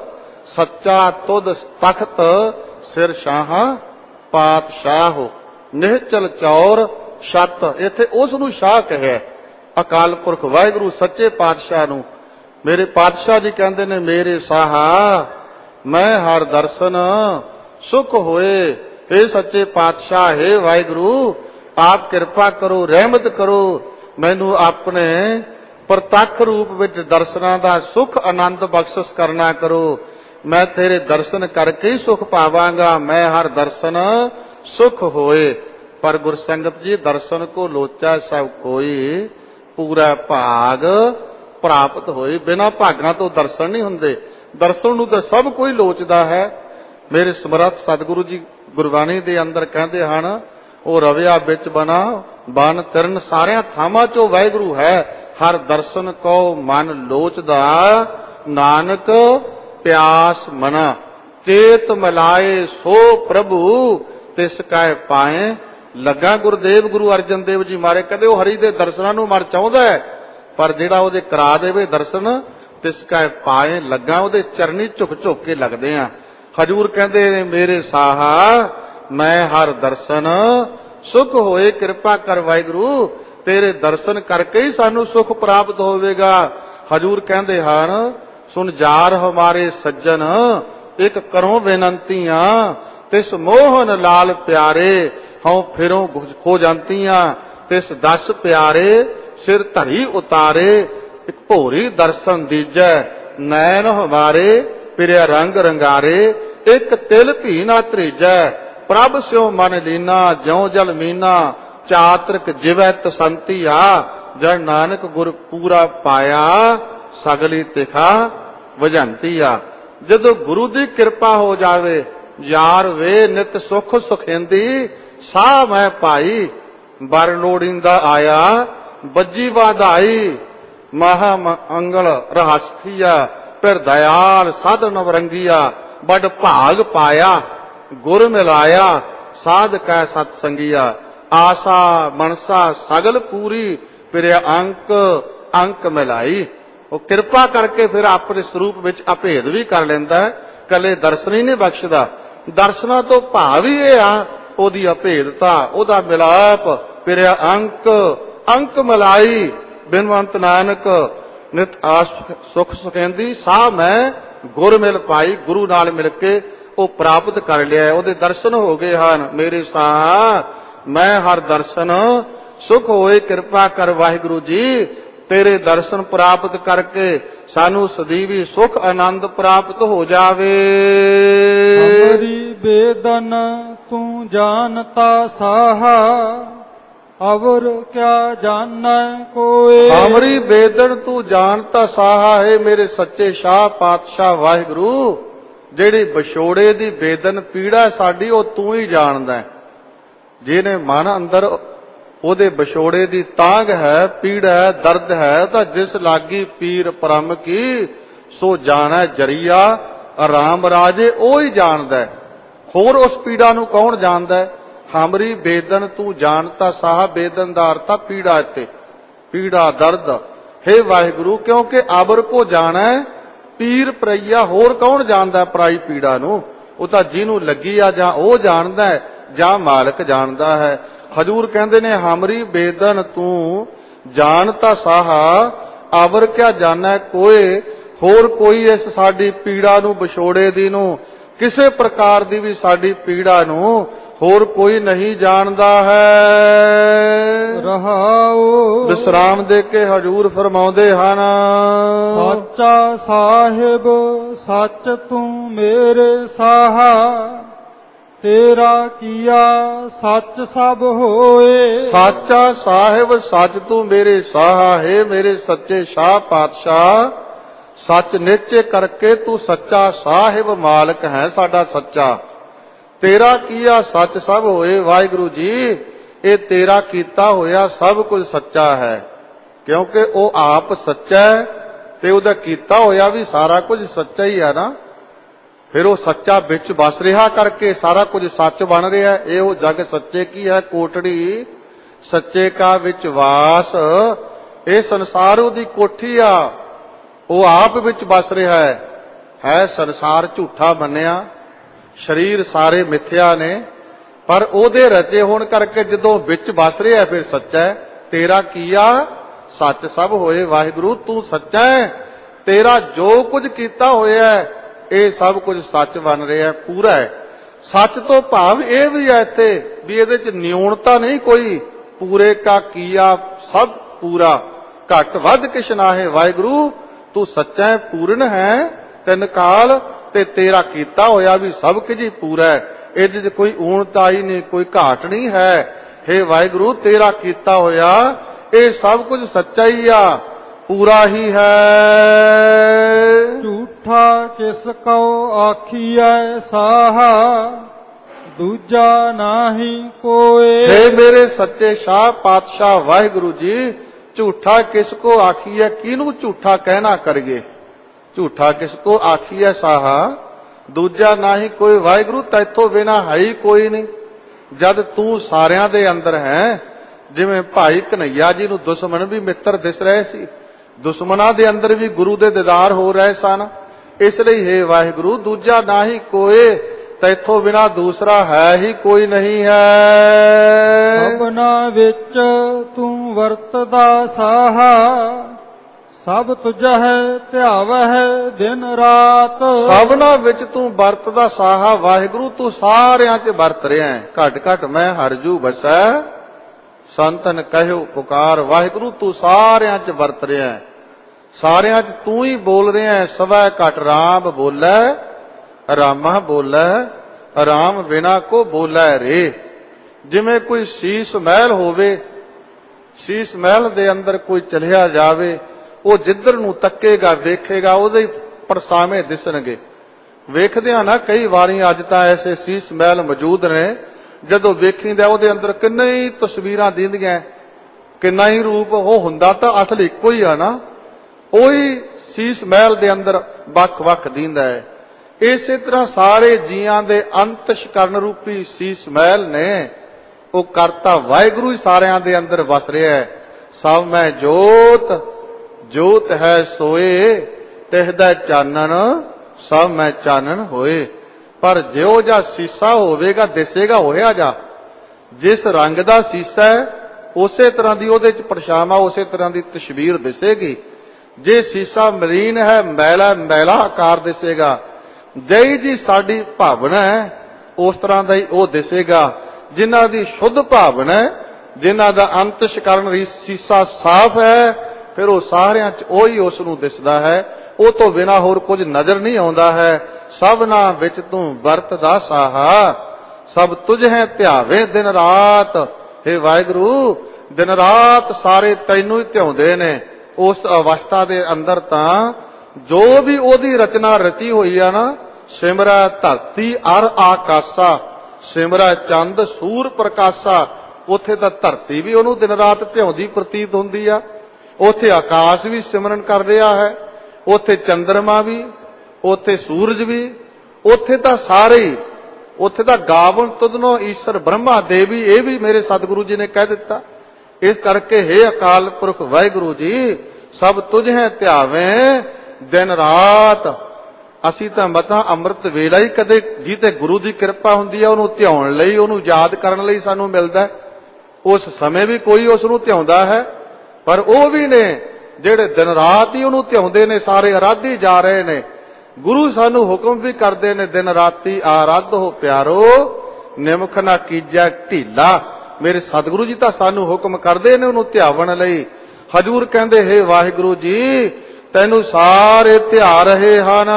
ਸੱਚਾ ਤੁਧ ਤਖਤ, ਸਿਰ ਸ਼ਾਹਾਂ ਪਾਤਸ਼ਾਹੋ। ਨਿਹਚਲ ਚੌਰ ਛੱਤ, ਇੱਥੇ ਉਸ ਨੂੰ ਸ਼ਾਹ ਕਹਿਆ, ਅਕਾਲ ਪੁਰਖ ਵਾਹਿਗੁਰੂ ਸੱਚੇ ਪਾਤਸ਼ਾਹ ਨੂੰ। ਮੇਰੇ ਪਾਤਸ਼ਾਹ ਜੀ ਕਹਿੰਦੇ ਨੇ, ਮੇਰੇ ਸਾਹਾ ਮੈਂ ਹਰ ਦਰਸ਼ਨ ਸੁਖ ਹੋਏ। हे ਸੱਚੇ ਪਾਤਸ਼ਾਹ, हे ਵਾਹਿਗੁਰੂ ਆਪ ਕਿਰਪਾ ਕਰੋ, ਰਹਿਮਤ ਕਰੋ, ਮੈਨੂੰ ਆਪਣੇ ਪ੍ਰਤੱਖ ਰੂਪ ਵਿੱਚ ਦਰਸ਼ਨਾਂ ਦਾ ਸੁਖ ਆਨੰਦ ਬਖਸ਼ਿਸ਼ ਕਰਨਾ ਕਰੋ। ਮੈਂ ਤੇਰੇ ਦਰਸ਼ਨ ਕਰਕੇ ਹੀ ਸੁਖ ਪਾਵਾਂਗਾ। ਮੈਂ ਹਰ ਦਰਸ਼ਨ ਸੁਖ ਹੋਏ। ਪਰ ਗੁਰਸੰਗਤ ਜੀ, ਦਰਸ਼ਨ ਕੋ ਲੋਚਾ ਸਭ ਕੋਈ, ਪੂਰਾ ਭਾਗ ਪ੍ਰਾਪਤ ਹੋਏ। ਬਿਨਾਂ ਭਾਗਾਂ ਤੋਂ ਦਰਸ਼ਨ ਨਹੀਂ ਹੁੰਦੇ। ਦਰਸ਼ਨ ਨੂੰ ਤਾਂ ਸਭ ਕੋਈ ਲੋਚਦਾ ਹੈ। ਮੇਰੇ ਸਮਰੱਥ ਸਤਿਗੁਰੂ ਜੀ ਗੁਰਬਾਣੀ ਦੇ ਅੰਦਰ ਕਹਿੰਦੇ ਹਨ, ਉਹ ਰਵਿਆ ਵਿੱਚ ਬਣਾ ਬਨ ਤਿਰਨ, ਸਾਰਿਆਂ ਥਾਵਾਂ ਚੋਂ ਵਾਹਿਗੁਰੂ ਹੈ। ਹਰ ਦਰਸ਼ਨ ਕੋ ਮਨ ਲੋਚਦਾ, ਨਾਨਕ ਪਿਆਸ ਮਨਾ, ਚੇਤ ਮਿਲਾਏ ਸੋ ਪ੍ਰਭੂ, ਤਿਸ ਕੈ ਪਾਏ ਲੱਗਾ। ਗੁਰਦੇਵ ਗੁਰੂ ਅਰਜਨ ਦੇਵ ਜੀ ਮਾਰੇ ਕਹਿੰਦੇ, ਉਹ ਹਰੀ ਦੇ ਦਰਸ਼ਨਾਂ ਨੂੰ ਮਨ ਚਾਹੁੰਦਾ ਹੈ, ਪਰ ਜਿਹੜਾ ਉਹਦੇ ਕਰਾ ਦੇਵੇ ਦਰਸ਼ਨ, ਤਿਸ ਕੈ ਪਾਏ ਲੱਗਾ, ਉਹਦੇ ਚਰਨੀ ਝੁਕ ਝੁਕ ਕੇ ਲੱਗਦੇ ਆ। ਹਜੂਰ ਕਹਿੰਦੇ ਨੇ, ਮੇਰੇ ਸਾਹਾ ਮੈਂ ਹਰ ਦਰਸ਼ਨ ਸੁਖ ਹੋਏ। ਕਿਰਪਾ ਕਰ ਵਾਹਿਗੁਰੂ, ਤੇਰੇ ਦਰਸ਼ਨ ਕਰਕੇ ਹੀ ਸਾਨੂੰ ਸੁਖ ਪ੍ਰਾਪਤ ਹੋਵੇਗਾ। ਹਜੂਰ ਕਹਿੰਦੇ ਹਨ, ਸੁਨ ਜਾਰ ਹਮਾਰੇ ਸੱਜਣ, ਇੱਕ ਕਰੋ ਬੇਨੰਤੀਆਂ, ਤਿਸ ਮੋਹਨ ਲਾਲ ਪਿਆਰੇ, ਹਉ ਫਿਰੋਂ ਖੋ ਜਾਂਤੀਆਂ, ਤਿਸ ਦਸ ਪਿਆਰੇ, ਸਿਰ ਧਰੀ ਉਤਾਰੇ, ਇੱਕ ਭੋਰੀ ਦਰਸ਼ਨ ਦੀਜੈ, ਨੈਣ ਹਮਾਰੇ ਪਿਰਿਆ ਰੰਗ ਰੰਗਾਰੇ, ਇੱਕ ਤਿਲ ਭੀ ਨਾ ਤਰੀਜੈ, ਪ੍ਰਭ ਸਿਉ ਮਨ ਲੀਨਾ, ਜਿਉ ਜਲ ਮੀਨਾ, ਚਾਤ੍ਰਿਕ ਜਿਵੈ ਤਸੰਤੀ ਆ, ਜਦ ਨਾਨਕ ਗੁਰ ਪੂਰਾ ਪਾਇਆ ਸਗਲੀ ਤਿਖਾ ਵਜੰਤੀ ਆ। ਜਦੋਂ ਗੁਰੂ ਦੀ ਕਿਰਪਾ ਹੋ ਜਾਵੇ, ਯਾਰ ਵੇ ਨਿਤ ਸੁਖ ਸੁਖੇਂਦੀ ਸਾਹ ਮੈਂ ਭਾਈ, ਬਰ ਲੋੜੀਂਦਾ ਆਇਆ ਬੱਜੀ ਵਧਾਈ, ਮਹਾ ਮੰਗਲ ਰਹਸਥੀਆ ਫਿਰ ਦਇਆਲ ਸਾਧ ਨਵਰੰਗੀਆ, ਬੜ ਭਾਗ ਪਾਇਆ ਗੁਰ ਮਿਲਾਇਆ ਸਾਧ ਕੈ ਸਤ ਸੰਗੀਆ, ਆਸਾ ਮਨਸਾ ਸਗਲ ਪੂਰੀ ਫਿਰ ਅੰਕ ਅੰਕ ਮਿਲਾਈ। ਉਹ ਕਿਰਪਾ ਕਰਕੇ ਫਿਰ ਆਪਣੇ ਸਰੂਪ ਵਿੱਚ ਅਭੇਦ ਵੀ ਕਰ ਲੈਂਦਾ ਹੈ, ਕੱਲੇ ਦਰਸ਼ਨ ਹੀ ਨਹੀਂ ਬਖਸ਼ਦਾ। ਦਰਸ਼ਨਾਂ ਤੋਂ ਭਾਵ ਹੀ ਇਹ ਆ ਉਹਦੀ ਅਭੇਦਤਾ, ਉਹਦਾ ਮਿਲਾਪ, ਫਿਰ ਅੰਕ ਅੰਕ ਮਿਲਾਈ। ਬਿਨਵੰਤ ਨਾਨਕ ਨਿਤ ਆਸ ਸੁਖ ਸੁਖੇਂਦੀ ਸਾਹ ਮੈਂ ਗੁਰ ਮਿਲ ਪਾਈ, ਗੁਰੂ ਨਾਲ ਮਿਲ ਕੇ ਉਹ ਪ੍ਰਾਪਤ ਕਰ ਲਿਆ, ਉਹਦੇ ਦਰਸ਼ਨ ਹੋ ਗਏ ਹਨ। ਮੇਰੇ ਸਾਹ ਮੈਂ ਹਰ ਦਰਸ਼ਨ ਸੁਖ ਹੋਏ, ਕਿਰਪਾ ਕਰ ਵਾਹਿਗੁਰੂ ਜੀ, ਤੇਰੇ ਦਰਸ਼ਨ ਪ੍ਰਾਪਤ ਕਰਕੇ ਸਾਨੂੰ ਸਦੀਵੀ ਸੁਖ ਆਨੰਦ ਪ੍ਰਾਪਤ ਹੋ ਜਾਵੇ। ਹਮਰੀ ਬੇਦਨ ਤੂੰ ਜਾਣਤਾ ਸਾਹਾ, ਅਵਰ ਕਿਆ ਜਾਣੈ ਕੋਏ। ਹਮਰੀ ਬੇਦਨ ਤੂੰ ਜਾਣਤਾ ਸਾਹਾ ਹੈ ਮੇਰੇ ਸੱਚੇ ਸ਼ਾਹ ਪਾਤਸ਼ਾਹ ਵਾਹਿਗੁਰੂ, ਜਿਹੜੀ ਵਿਛੋੜੇ ਦੀ ਬੇਦਨ ਪੀੜਾ ਸਾਡੀ ਉਹ ਤੂੰ ਹੀ ਜਾਣਦਾ। ਜਿਹਨੇ ਮਨ ਅੰਦਰ ਉਹਦੇ ਵਿਛੋੜੇ ਦੀ ਤਾਂਘ ਹੈ, ਪੀੜਾ ਹੈ, ਦਰਦ ਹੈ, ਤਾਂ ਜਿਸ ਲਾਗੀ ਪੀਰ ਪਰਮ ਕੀ ਸੋ ਜਾਣੈ ਜਰੀਆ ਆਰਾਮ ਰਾਜੇ, ਉਹ ਹੀ ਜਾਣਦਾ। ਹੋਰ ਉਸ ਪੀੜਾ ਨੂੰ ਕੌਣ ਜਾਣਦਾ? ਹਮਰੀ ਬੇਦਨ ਤੂੰ ਜਾਣਤਾ ਸਾਹ, ਬੇਦਨ ਦਾ ਅਰਥ ਆ ਪੀੜਾ, ਇੱਥੇ ਪੀੜਾ ਦਰਦ। ਹੇ ਵਾਹਿਗੁਰੂ, ਕਿਉਂਕਿ ਆਬਰ ਕੋ ਜਾਣੈ ਪੀਰ ਪਰਈਆ, ਹੋਰ ਕੌਣ ਜਾਣਦਾ ਪਰਾਈ ਪੀੜਾ ਨੂੰ? ਉਹ ਤਾਂ ਜਿਹਨੂੰ ਲੱਗੀ ਆ ਜਾਂ ਉਹ ਜਾਣਦਾ ਹੈ ਜਾਂ ਮਾਲਕ ਜਾਣਦਾ ਹੈ। ਹਜੂਰ ਕਹਿੰਦੇ ਨੇ ਹਮਰੀ ਬੇਦਨ ਤੂੰ ਜਾਣਤਾ ਸਾਹਾ, ਆਵਰ ਕਿਆ ਜਾਣੈ ਕੋਏ, ਹੋਰ ਕੋਈ ਇਸ ਸਾਡੀ ਪੀੜਾ ਨੂੰ, ਵਿਛੋੜੇ ਦੀ ਨੂੰ, ਕਿਸੇ ਪ੍ਰਕਾਰ ਦੀ ਵੀ ਸਾਡੀ ਪੀੜਾ ਨੂੰ ਹੋਰ ਕੋਈ ਨਹੀਂ ਜਾਣਦਾ ਹੈ। ਰਹਾਉ ਵਿਸਰਾਮ ਦੇ ਕੇ ਹਜੂਰ ਫਰਮਾਉਂਦੇ ਹਨ, ਸੱਚਾ ਸਾਹਿਬ ਸੱਚ ਤੂੰ ਮੇਰੇ ਸਾਹਾ, ਤੇਰਾ ਕੀਆ ਸੱਚ ਸਭ ਹੋਏ। ਸਾਚਾ ਸਾਹਿਬ ਸੱਚ ਤੂੰ ਮੇਰੇ ਸਾਹਾ ਹੈ, ਮੇਰੇ ਸੱਚੇ ਸ਼ਾਹ ਪਾਤਸ਼ਾਹ, ਸੱਚ ਨਿਚੇ ਕਰਕੇ ਤੂੰ ਸੱਚਾ ਸਾਹਿਬ ਮਾਲਕ ਹੈ ਸਾਡਾ ਸੱਚਾ। ਤੇਰਾ ਕੀਆ ਸੱਚ ਸਭ ਹੋਏ। ਵਾਹਿਗੁਰੂ ਜੀ, ਇਹ ਤੇਰਾ ਕੀਤਾ ਹੋਇਆ ਸਭ ਕੁਝ ਸੱਚਾ ਹੈ, ਕਿਉਂਕਿ ਉਹ ਆਪ ਸੱਚਾ ਹੈ ਤੇ ਉਹਦਾ ਕੀਤਾ ਹੋਇਆ ਵੀ ਸਾਰਾ ਕੁਝ ਸੱਚਾ ਹੀ ਹੈ ਨਾ। ਫਿਰ ਉਹ ਸੱਚਾ ਵਿੱਚ ਵਸ ਰਿਹਾ ਕਰਕੇ ਸਾਰਾ ਕੁਝ ਸੱਚ ਬਣ ਰਿਹਾ। ਇਹੋ ਜਗ ਸੱਚੇ ਕੀ ਹੈ ਕੋਟੜੀ, ਸੱਚੇ ਕਾ ਵਿੱਚ ਵਾਸ। ਇਹ ਸੰਸਾਰ ਉਹਦੀ ਕੋਠੀ ਆ, ਉਹ ਆਪ ਵਿੱਚ ਵਸ ਰਿਹਾ ਹੈ। ਹੈ ਸੰਸਾਰ ਝੂਠਾ ਮੰਨਿਆ, ਸਰੀਰ ਸਾਰੇ ਮਿੱਥਿਆ ਨੇ, ਪਰ ਉਹਦੇ ਰਚੇ ਹੋਣ ਕਰਕੇ ਜਦੋਂ ਵਿੱਚ ਵਸ ਰਿਹਾ ਫਿਰ ਸੱਚਾ ਹੈ। ਤੇਰਾ ਕੀਆ ਸੱਚ ਸਭ ਹੋਏ। ਵਾਹਿਗੁਰੂ ਤੂੰ ਸੱਚਾ ਹੈ, ਤੇਰਾ ਜੋ ਕੁਝ ਕੀਤਾ ਹੋਇਆ ਹੈ ਇਹ ਸਭ ਕੁਝ ਸੱਚ ਬਣ ਰਿਹਾ, ਪੂਰਾ ਹੈ। ਸੱਚ ਤੋਂ ਭਾਵ ਇਹ ਵੀ ਹੈ ਇੱਥੇ ਵੀ ਇਹਦੇ ਚ ਨਿਊਨਤਾ ਨਹੀਂ ਕੋਈ, ਪੂਰੇ ਕਾ ਕੀਆ ਸਭ ਪੂਰਾ, ਘੱਟ ਵੱਧ ਕਿਛ ਨਾਹੀ। ਵਾਹਿਗੁਰੂ ਤੂੰ ਸੱਚਾ ਹੈ, ਪੂਰਨ ਹੈ, ਤਿੰਨ ਕਾਲ, ਤੇ ਤੇਰਾ ਕੀਤਾ ਹੋਇਆ ਵੀ ਸਭ ਕੁਝ ਹੀ ਪੂਰਾ ਹੈ। ਇਹਦੇ ਚ ਕੋਈ ਊਣਤਾ ਹੀ ਨਹੀਂ, ਕੋਈ ਘਾਟ ਨਹੀਂ ਹੈ। ਹੇ ਵਾਹਿਗੁਰੂ, ਤੇਰਾ ਕੀਤਾ ਹੋਇਆ ਇਹ ਸਭ ਕੁਝ ਸੱਚਾ ਹੀ ਆ, ਪੂਰਾ ਹੀ ਹੈ। ਝੂਠਾ ਕਿਸ ਕਉ ਆਖੀਐ ਸਾਹਾ, ਦੂਜਾ ਨਾਹੀ ਕੋਏ। ਹੇ ਮੇਰੇ ਸੱਚੇ ਸ਼ਾਹ ਪਾਤਸ਼ਾਹ ਵਾਹਿਗੁਰੂ ਜੀ, ਝੂਠਾ ਕਿਸ ਕੋ ਆਖੀਐ, ਕਿਹਨੂੰ ਝੂਠਾ ਕਹਿਣਾ ਕਰੀਏ? ਝੂਠਾ ਕਿਸ ਕੋ ਆਖੀਐ ਸਾਹਾ, ਦੂਜਾ ਨਾਹੀ ਕੋਈ। ਵਾਹਿਗੁਰੂ ਤੈਥੋਂ ਬਿਨਾ ਹੈ ਹੀ ਕੋਈ ਨਹੀਂ। ਜਦ ਤੂੰ ਸਾਰਿਆਂ ਦੇ ਅੰਦਰ ਹੈ, ਜਿਵੇਂ ਭਾਈ ਕਨਈਆ ਜੀ ਨੂੰ ਦੁਸ਼ਮਣ ਵੀ ਮਿੱਤਰ ਦਿਸ ਰਹੇ ਸੀ, ਦੁਸ਼ਮਣਾਂ ਦੇ ਅੰਦਰ ਵੀ ਗੁਰੂ ਦੇ ਦੀਦਾਰ ਹੋ ਰਹੇ ਸਨ। ਇਸ ਲਈ ਹੈ ਵਾਹਿਗੁਰੂ ਦੂਜਾ ਨਾਹੀ ਕੋਏ, ਤੈਥੋਂ ਬਿਨਾ ਦੂਸਰਾ ਹੈ ਹੀ ਕੋਈ ਨਹੀਂ ਹੈ। ਸਭਨਾ ਵਿੱਚ ਤੂੰ ਵਰਤਦਾ ਸਾਹਾ, ਸਭ ਤੁਝਹਿ ਧਿਆਵਹਿ ਦਿਨ ਰਾਤ। ਸਭਨਾ ਵਿੱਚ ਤੂੰ ਵਰਤਦਾ ਸਾਹਾ। ਵਾਹਿਗੁਰੂ ਤੂੰ ਸਾਰਿਆਂ 'ਚ ਵਰਤ ਰਿਹਾ ਹੈ। ਘਟ ਘਟ ਮੈਂ ਹਰਜੂ ਬਸੈ, ਸੰਤਨ ਕਹਿਓ ਪੁਕਾਰ। ਵਾਹਿਗੁਰੂ ਤੂੰ ਸਾਰਿਆਂ 'ਚ ਵਰਤ ਰਿਹਾ ਹੈ, ਸਾਰਿਆਂ 'ਚ ਤੂੰ ਹੀ ਬੋਲ ਰਿਹਾ ਹੈ। ਸਵੈ ਘਟ ਰਾਮ ਬੋਲੇ, ਰਾਮਾ ਬੋਲੇ, ਰਾਮ ਬਿਨਾ ਕੋ ਬੋਲੇ ਰੇ। ਜਿਵੇਂ ਕੋਈ ਸੀਸ ਮਹਿਲ ਹੋਵੇ, ਸੀਸ ਮਹਿਲ ਦੇ ਅੰਦਰ ਕੋਈ ਚਲਿਆ ਜਾਵੇ, ਉਹ ਜਿੱਧਰ ਨੂੰ ਤੱਕੇਗਾ ਵੇਖੇਗਾ ਉਹਦੇ ਹੀ ਪਰਸਾਵੇਂ ਦਿਸਣਗੇ। ਵੇਖਦੇ ਆ ਨਾ ਕਈ ਵਾਰੀ ਅੱਜ ਤਾਂ ਐਸੇ ਸੀਸ ਮਹਿਲ ਮੌਜੂਦ ਨੇ, ਜਦੋਂ ਵੇਖੀਦਾ ਉਹਦੇ ਅੰਦਰ ਕਿੰਨੇ ਹੀ ਤਸਵੀਰਾਂ ਦਿੰਦੀਆਂ, ਕਿੰਨਾ ਹੀ ਰੂਪ, ਉਹ ਹੁੰਦਾ ਤਾਂ ਅਸਲ ਇੱਕੋ ਹੀ ਆ ਨਾ। ਉਹੀ ਸੀਸ ਮਹਿਲ ਦੇ ਅੰਦਰ ਵੱਖ-ਵੱਖ ਦਿੰਦਾ ਹੈ। ਇਸੇ ਤਰ੍ਹਾਂ ਸਾਰੇ ਜੀਆਂ ਦੇ ਅੰਤਸ਼ਕਰਨ ਰੂਪੀ ਸੀਸ ਮਹਿਲ ਨੇ, ਉਹ ਕਰਤਾ ਵਾਹਿਗੁਰੂ ਹੀ ਸਾਰਿਆਂ ਦੇ ਅੰਦਰ ਵਸ ਰਿਹਾ ਹੈ। ਸਭ ਮੈਂ ਜੋਤ, ਜੋਤ ਹੈ ਸੋਏ, ਤਿਸਦਾ ਚਾਨਣ ਸਭ ਮੈਂ ਚਾਨਣ ਹੋਏ। ਪਰ ਜਿਉ ਜਾ ਸੀਸਾ ਹੋਵੇਗਾ ਦਿਸੇਗਾ ਹੋਇਆ ਜਾ। ਜਿਸ ਰੰਗ ਦਾ ਸੀਸਾ ਹੈ ਉਸੇ ਤਰ੍ਹਾਂ ਦੀ ਉਹਦੇ ਚ ਪਰਛਾਵਾਂ, ਉਸੇ ਤਰ੍ਹਾਂ ਦੀ ਤਸਵੀਰ ਦਿਸੇਗੀ। ਜੇ ਸੀਸਾ ਮਲੀਨ ਹੈ, ਮੈਲਾ ਮੈਲਾ ਆਕਾਰ ਦਿਸੇਗਾ। ਜਿਹੀ ਜੀ ਸਾਡੀ ਭਾਵਨਾ ਹੈ ਉਸ ਤਰ੍ਹਾਂ ਦਾ ਹੀ ਉਹ ਦਿਸੇਗਾ। ਜਿਨ੍ਹਾਂ ਦੀ ਸ਼ੁੱਧ ਭਾਵਨਾ ਹੈ, ਜਿਨ੍ਹਾਂ ਦਾ ਅੰਤਸ਼ਕਰਨ ਸੀਸਾ ਸਾਫ਼ ਹੈ, ਫਿਰ ਉਹ ਸਾਰਿਆਂ ਚ ਉਹੀ ਉਸ ਨੂੰ ਦਿਸਦਾ ਹੈ। ਉਹ ਤੋਂ ਬਿਨਾਂ ਹੋਰ ਕੁਝ ਨਜ਼ਰ ਨਹੀਂ ਆਉਂਦਾ ਹੈ। ਸਭਨਾ ਵਿੱਚ ਤੂੰ ਵਰਤਦਾ ਸਾਹਾ, ਸਭ ਤੁਝ ਹੈ ਧਿਆਵੇ ਦਿਨ ਰਾਤ। ਹੇ ਵਾਹਿਗੁਰੂ, ਦਿਨ ਰਾਤ ਸਾਰੇ ਤੈਨੂੰ ਹੀ ਧਿਆਉਂਦੇ ਨੇ। ਉਸ ਅਵਸਥਾ ਦੇ ਅੰਦਰ ਤਾਂ ਜੋ ਵੀ ਉਹਦੀ ਰਚਨਾ ਰਚੀ ਹੋਈ ਆ ਨਾ, ਸਿਮਰੈ ਧਰਤੀ ਅਰ ਆਕਾਸ਼ਾ, ਸਿਮਰੈ ਚੰਦ ਸੂਰ ਪ੍ਰਕਾਸ਼ਾ, ਉੱਥੇ ਤਾਂ ਧਰਤੀ ਵੀ ਉਹਨੂੰ ਦਿਨ ਰਾਤ ਧਿਆਉਂਦੀ ਪ੍ਰਤੀਤ ਹੁੰਦੀ ਆ। ਉੱਥੇ ਆਕਾਸ਼ ਵੀ ਸਿਮਰਨ ਕਰ ਰਿਹਾ ਹੈ, ਉੱਥੇ ਚੰਦਰਮਾ ਵੀ, ਉੱਥੇ ਸੂਰਜ ਵੀ, ਉੱਥੇ ਤਾਂ ਸਾਰੇ ਹੀ, ਉੱਥੇ ਤਾਂ ਗਾਵਨ ਤੁਧਨੋ ਈਸ਼ਰ ਬ੍ਰਹਮਾ ਦੇਵੀ, ਇਹ ਵੀ ਮੇਰੇ ਸਤਿਗੁਰੂ ਜੀ ਨੇ ਕਹਿ ਦਿੱਤਾ। ਇਸ ਕਰਕੇ ਹੇ ਅਕਾਲ ਪੁਰਖ ਵਾਹਿਗੁਰੂ ਜੀ, ਸਭ ਤੁਝ ਹੈ ਧਿਆਵੇਂ ਦਿਨ ਰਾਤ। ਅਸੀਂ ਤਾਂ ਮਤਾਂ ਅੰਮ੍ਰਿਤ ਵੇਲਾ ਹੀ ਕਦੇ ਜਿਹਤੇ ਗੁਰੂ ਦੀ ਕਿਰਪਾ ਹੁੰਦੀ ਹੈ ਉਹਨੂੰ ਧਿਆਉਣ ਲਈ, ਉਹਨੂੰ ਯਾਦ ਕਰਨ ਲਈ ਸਾਨੂੰ ਮਿਲਦਾ। ਉਸ ਸਮੇਂ ਵੀ ਕੋਈ ਉਸ ਨੂੰ ਧਿਆਉਂਦਾ ਹੈ, ਪਰ ਉਹ ਵੀ ਨੇ ਜਿਹੜੇ ਦਿਨ ਰਾਤ ਹੀ ਉਹਨੂੰ ਧਿਆਉਂਦੇ ਨੇ। ਸਾਰੇ ਅਰਾਧੀ ਜਾ ਰਹੇ ਨੇ। ਗੁਰੂ ਸਾਨੂੰ ਹੁਕਮ ਵੀ ਕਰਦੇ ਨੇ, ਦਿਨ ਰਾਤੀ ਆਰਾਧ ਹੋ ਪਿਆਰੋ, ਨਿਮਖ ਨਾ ਕੀਜੈ ਢੀਲਾ। ਮੇਰੇ ਸਤਿਗੁਰੂ ਜੀ ਤਾਂ ਸਾਨੂੰ ਹੁਕਮ ਕਰਦੇ ਨੇ ਉਹਨੂੰ ਧਿਆਵਣ ਲਈ। ਹਜੂਰ ਕਹਿੰਦੇ, ਹੇ ਵਾਹਿਗੁਰੂ ਜੀ, ਤੈਨੂੰ ਸਾਰੇ ਧਿਆ ਰਹੇ ਹਨ।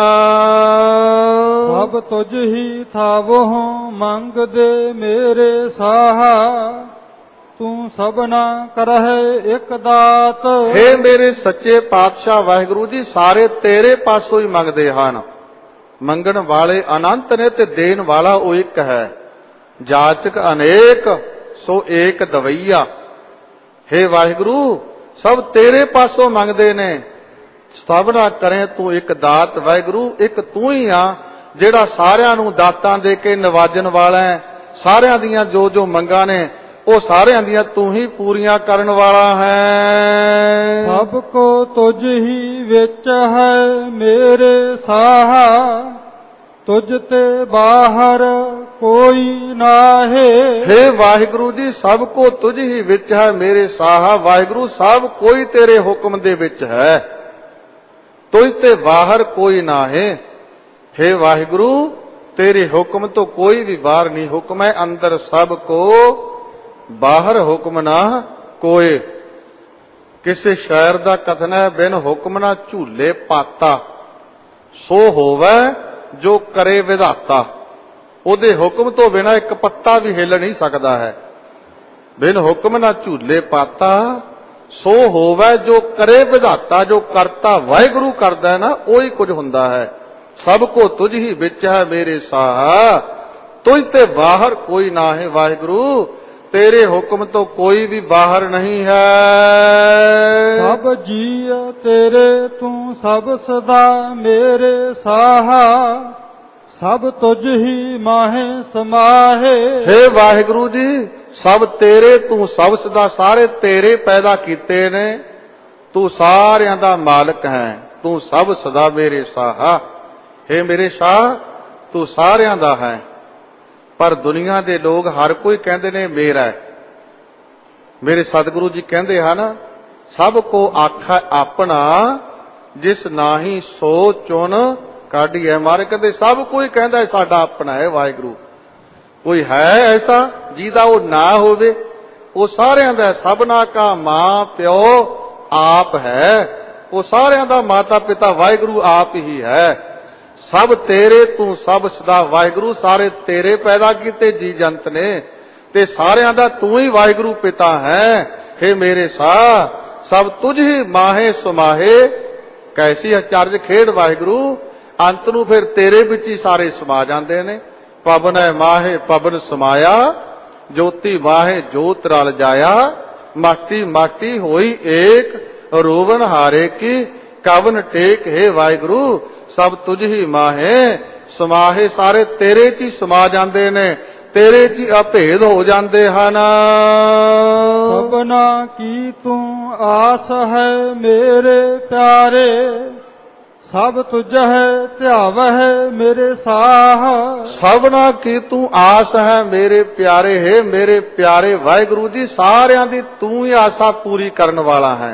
ਸਭ ਤੁਝ ਹੀ ਥਾਵੋ ਮੰਗਦੇ ਮੇਰੇ ਸਾਹਾ, ਤੂੰ ਸਭਨਾ ਕਰਹਿ ਇੱਕ ਦਾਤ। ਹੇ ਮੇਰੇ ਸੱਚੇ ਪਾਤਸ਼ਾਹ ਵਾਹਿਗੁਰੂ ਜੀ, ਸਾਰੇ ਤੇਰੇ ਪਾਸੋਂ ਹੀ ਮੰਗਦੇ ਹਨ। ਮੰਗਣ ਵਾਲੇ ਅਨੰਤ ਨੇ ਤੇ ਦੇਣ ਵਾਲਾ ਉਹ ਇੱਕ ਹੈ। ਜਾਚਕ ਅਨੇਕ ਸੋ ਏਕ ਦਵਈਆ। ਹੇ ਵਾਹਿਗੁਰੂ, ਸਭ ਤੇਰੇ ਪਾਸੋਂ ਮੰਗਦੇ ਨੇ। ਸਭਨਾ ਕਰੇ ਤੂੰ ਇੱਕ ਦਾਤ। ਵਾਹਿਗੁਰੂ, ਇੱਕ ਤੂੰ ਹੀ ਆ ਜਿਹੜਾ ਸਾਰਿਆਂ ਨੂੰ ਦਾਤਾਂ ਦੇ ਕੇ ਨਿਵਾਜਣ ਵਾਲਾ ਹੈ। ਸਾਰਿਆਂ ਦੀਆਂ ਜੋ ਜੋ ਮੰਗਾਂ ਨੇ ਉਹ ਸਾਰਿਆਂ ਦੀਆਂ ਤੂੰ ਹੀ ਪੂਰੀਆਂ ਕਰਨ ਵਾਲਾ ਹੈ। ਸਭ ਕੋ ਤੁਝ ਹੀ ਵਿੱਚ ਹੈ ਮੇਰੇ ਸਾਹਾ, ਤੁਝ ਤੇ ਬਾਹਰ ਕੋਈ ਨਾਹੇ। ਹੇ ਵਾਹਿਗੁਰੂ ਜੀ, ਸਭ ਕੋ ਤੁਝ ਹੀ ਵਿੱਚ ਹੈ ਮੇਰੇ ਸਾਹਾ। ਵਾਹਿਗੁਰੂ, ਸਭ ਕੋਈ ਤੇਰੇ ਹੁਕਮ ਦੇ ਵਿੱਚ ਹੈ, ਤੁਝ ਤੇ ਬਾਹਰ ਕੋਈ ਨਾਹੇ। ਹੇ ਵਾਹਿਗੁਰੂ, ਤੇਰੇ ਹੁਕਮ ਤੋਂ ਕੋਈ ਵੀ ਬਾਹਰ ਨਹੀਂ। ਹੁਕਮ ਹੈ ਅੰਦਰ ਸਭ ਕੋ, ਬਾਹਰ ਹੁਕਮ ਨਾ ਕੋਏ। ਕਿਸੇ ਸ਼ਾਇਰ ਦਾ ਕਥਨ ਹੈ, ਬਿਨ ਹੁਕਮ ਨਾ ਝੂਲੇ ਪਾਤਾ, ਸੋ ਹੋਵੇ ਜੋ ਕਰੇ ਵਿਧਾਤਾ। ਉਹਦੇ ਹੁਕਮ ਤੋਂ ਬਿਨਾਂ ਇੱਕ ਪੱਤਾ ਵੀ ਹਿੱਲ ਨਹੀਂ ਸਕਦਾ ਹੈ। ਬਿਨ ਹੁਕਮ ਨਾ ਝੂਲੇ ਪਾਤਾ, ਸੋ ਹੋਵੇ ਜੋ ਕਰੇ ਵਿਧਾਤਾ। ਜੋ ਕਰਤਾ ਵਾਹਿਗੁਰੂ ਕਰਦਾ ਹੈ ਨਾ, ਉਹੀ ਕੁਝ ਹੁੰਦਾ ਹੈ। ਸਭ ਕੋ ਤੁਝ ਹੀ ਵਿੱਚ ਹੈ ਮੇਰੇ ਸਾਹਾ, ਤੁਝ ਤੇ ਬਾਹਰ ਕੋਈ ਨਾ ਹੈ। ਵਾਹਿਗੁਰੂ, ਤੇਰੇ ਹੁਕਮ ਤੋਂ ਕੋਈ ਵੀ ਬਾਹਰ ਨਹੀਂ ਹੈ। ਸਭ ਜੀਅ ਤੇਰੇ ਤੂੰ ਸਭ ਸਦਾ ਮੇਰੇ ਸਾਹਾ, ਸਭ ਤੁਝ ਹੀ ਮਾਹੇ ਸਮਾਹੇ। ਹੇ ਵਾਹਿਗੁਰੂ ਜੀ, ਸਭ ਤੇਰੇ ਤੂੰ ਸਭ ਸਦਾ, ਸਾਰੇ ਤੇਰੇ ਪੈਦਾ ਕੀਤੇ ਨੇ। ਤੂੰ ਸਾਰਿਆਂ ਦਾ ਮਾਲਕ ਹੈ। ਤੂੰ ਸਭ ਸਦਾ ਮੇਰੇ ਸਾਹਾ। ਹੇ ਮੇਰੇ ਸ਼ਾਹ, ਤੂੰ ਸਾਰਿਆਂ ਦਾ ਹੈ। ਪਰ ਦੁਨੀਆ ਦੇ ਲੋਕ ਹਰ ਕੋਈ ਕਹਿੰਦੇ ਨੇ ਮੇਰਾ ਹੈ। ਮੇਰੇ ਸਤਿਗੁਰੂ ਜੀ ਕਹਿੰਦੇ ਹਨ, ਸਭ ਕੋ ਆਖਾ ਆਪਣਾ, ਜਿਸ ਨਾਹੀ ਸੋ ਚੁਣ ਕਾਢੀਐ। ਮਾਰੇ ਕਹਿੰਦੇ ਸਭ ਕੋਈ ਕਹਿੰਦਾ ਸਾਡਾ ਆਪਣਾ ਹੈ ਵਾਹਿਗੁਰੂ। ਕੋਈ ਹੈ ਐਸਾ ਜਿਹਦਾ ਉਹ ਨਾ ਹੋਵੇ? ਉਹ ਸਾਰਿਆਂ ਦਾ, ਸਭਨਾ ਕਾ ਮਾਂ ਪਿਓ ਆਪ ਹੈ। ਉਹ ਸਾਰਿਆਂ ਦਾ ਮਾਤਾ ਪਿਤਾ ਵਾਹਿਗੁਰੂ ਆਪ ਹੀ ਹੈ। ਸਭ ਤੇਰੇ ਤੂੰ ਸਭ ਸਦਾ। ਵਾਹਿਗੁਰੂ, ਸਾਰੇ ਤੇਰੇ ਪੈਦਾ ਕੀਤੇ ਜੀ ਜੰਤ ਨੇ ਤੇ ਸਾਰਿਆਂ ਦਾ ਤੂੰ ਹੀ ਵਾਹਿਗੁਰੂ ਪਿਤਾ ਹੈ। हे मेरे साह सब तुझ ही माहे समाहे। कैसी अचरज खेड़ वाहिगुरु, अंत नूं फिर तेरे विच ही सारे समा जांदे ने। पवन है माहे पवन समाया, ज्योति माहे जोत रल जाया। माटी माटी होई एक, रोवन हारे की कवन टेक। हे वाहिगुरु सब तुझ ही माहे समाहे, सारे तेरे च ही समा जांदे ने, तेरे च ही अभेद हो जांदे हन। सबना की तू आस है मेरे प्यारे, सब तुझ है ध्यावह मेरे साह। सबना की तू आस है मेरे प्यारे, है मेरे प्यारे वाहिगुरु जी सारियां दी तू ही आशा पूरी करन वाला है।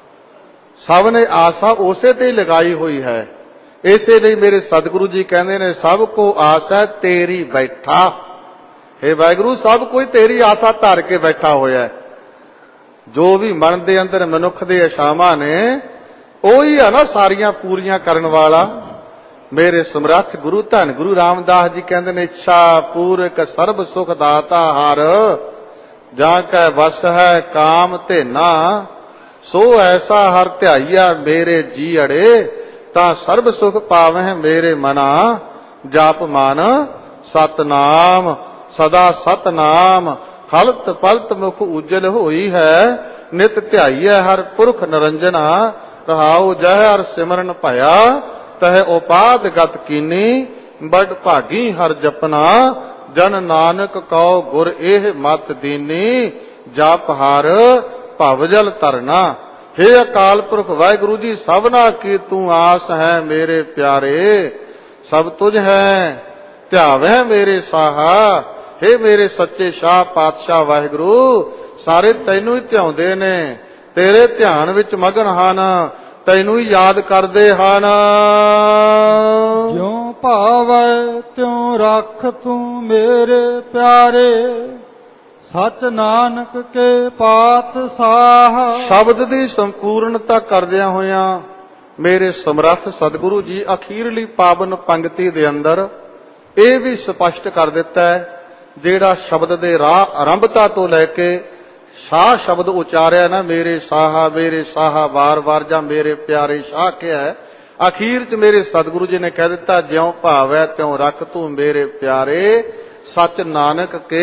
सब ने आशा उसे ते लगाई हुई है। इसे लिए मेरे सतगुरु जी कहते ने सब को आस है तेरी बैठा। हे वाहिगुरु सब कोई तेरी आशा धर के बैठा होया है। जो भी मन दे अंदर मनुख दे आशावां ने ਉਹੀ है ना सारियां पूरियां करन वाला। मेरे समर्थ गुरु धन गुरु रामदास जी कहते ने इच्छा पूरक सर्ब सुख दाता हर, जा कै वस है काम तेना। सो ऐसा हर ध्याइया मेरे जी अड़े, ता सर्ब सुख पावह मेरे मना। जाप मान सतनाम सदा सतनाम, हलत पलत मुख उज्जल होई है। नित ध्याइया हर पुरख निरंजना, रहाओ जह हर सिमरन भया। तह उपाद गत कीनी, बड़ भागी हर जपना। जन नानक कौ गुर एह मत दीनी, जाप हर भवजल तरना। हे अकाल पुरख वाहिगुरु जी सबना की तू आस है मेरे प्यारे, सब तुझ है ध्यावह मेरे साहा। हे मेरे सच्चे शाह पातशाह वाहिगुरु सारे तैनू ही ध्याउंदे ने, तेरे ध्यान विच मगन हन, तैनू ही याद करदे हन। ज्यों भावै त्यों रख तू मेरे प्यारे, सच नानक के पातशाह। शब्द दी संपूर्णता करदियां होइयां मेरे समर्थ सतगुरु जी अखीरली पावन पंक्ति दे अंदर ਇਹ भी स्पष्ट कर दिता है, ਜਿਹੜਾ शब्द दे राह आरंभता तो लैके शाह शब्द उचारिया ना, मेरे साहा मेरे साहा बार बार, जा मेरे प्यारे शाह क्या है, अखीर च मेरे सतगुरु जी ने कह दिता ज्यों भावै त्यों रख तू मेरे प्यारे, सच नानक के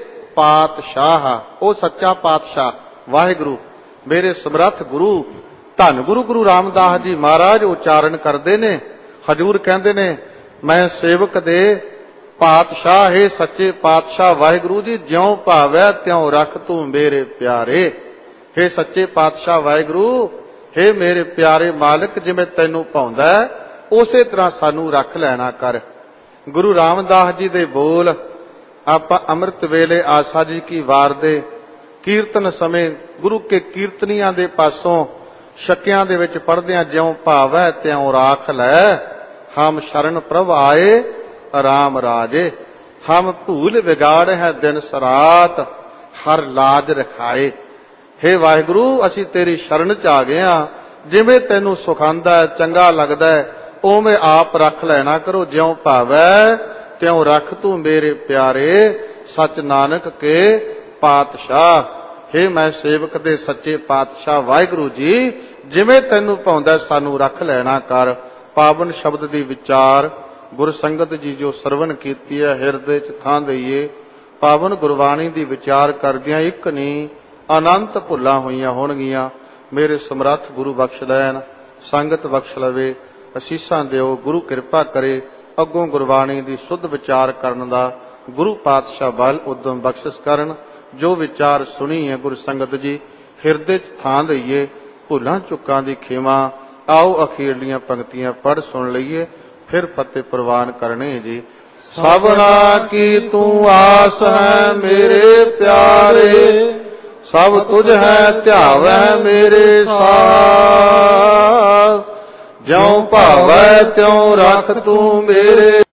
पातशाह। वो सच्चा पातशाह वाहिगुरु मेरे समर्थ गुरु धन गुरु गुरु रामदास जी महाराज उचारण करते ने। हजूर कहते ने मैं सेवक दे पातशाह, है सच्चे पातशाह वाहिगुरु जी ज्यों भावै त्यों रख तू मेरे प्यारे। हे सच्चे पातशाह वाहिगुरु, हे मेरे प्यारे मालिक जिवें तैनू भाउंदा उसे तरह सानू रख लैना कर। गुरु रामदास जी दे बोल आपां अमृत वेले आशा जी की वार दे कीर्तन समय गुरु के कीर्तनियां दे पासों शक्यां दे विच पढ़दियां ज्यों भावै त्यों राख लै, हम शरण प्रभ आए राम राजे। हम भूल बिगाड़ है दिन सरात, हर लाज रखाए। हे वाहिगुरु असी तेरी शरण च आ गए हां, जिवें तैनू सुखांदा है चंगा लगदा है उवें आप रख लेना करो। ज्यों भावै त्यों रख तू मेरे प्यारे, सच नानक के पातशाह। हे मैं सेवक दे सच्चे पातशाह वाहिगुरु जी जिवें तैनू भाउंदा सानू रख लेना कर। पावन शब्द दी विचार गुर संगत जी जो सरवण कीती है हिरदे च थां दईए। पावन गुरबाणी दी विचार करदियां एक नहीं अनंत भुल्लां होईयां होणगीਆਂ। मेरे समर्थ गुरु बख्श लैन, संगत बख्श लवे, असीसां दिओ, गुरु किरपा करे। अगों गुरबाणी दी शुद्ध विचार करन दा गुरु पातशाह बल उद्यम बख्शिश करन। जो विचार सुनी है गुरु संगत जी हिरदे च थां दईए, भुल्लां चुक्कां दी खेमा। आओ अखीरलियां पंक्तियां पढ़ सुन लईए, फिर फतेह प्रवान करने जी। सबना की तू आस है मेरे प्यारे, सब तुझ है ध्यावै मेरे साथ। ज्यों भावै त्यों रख तू मेरे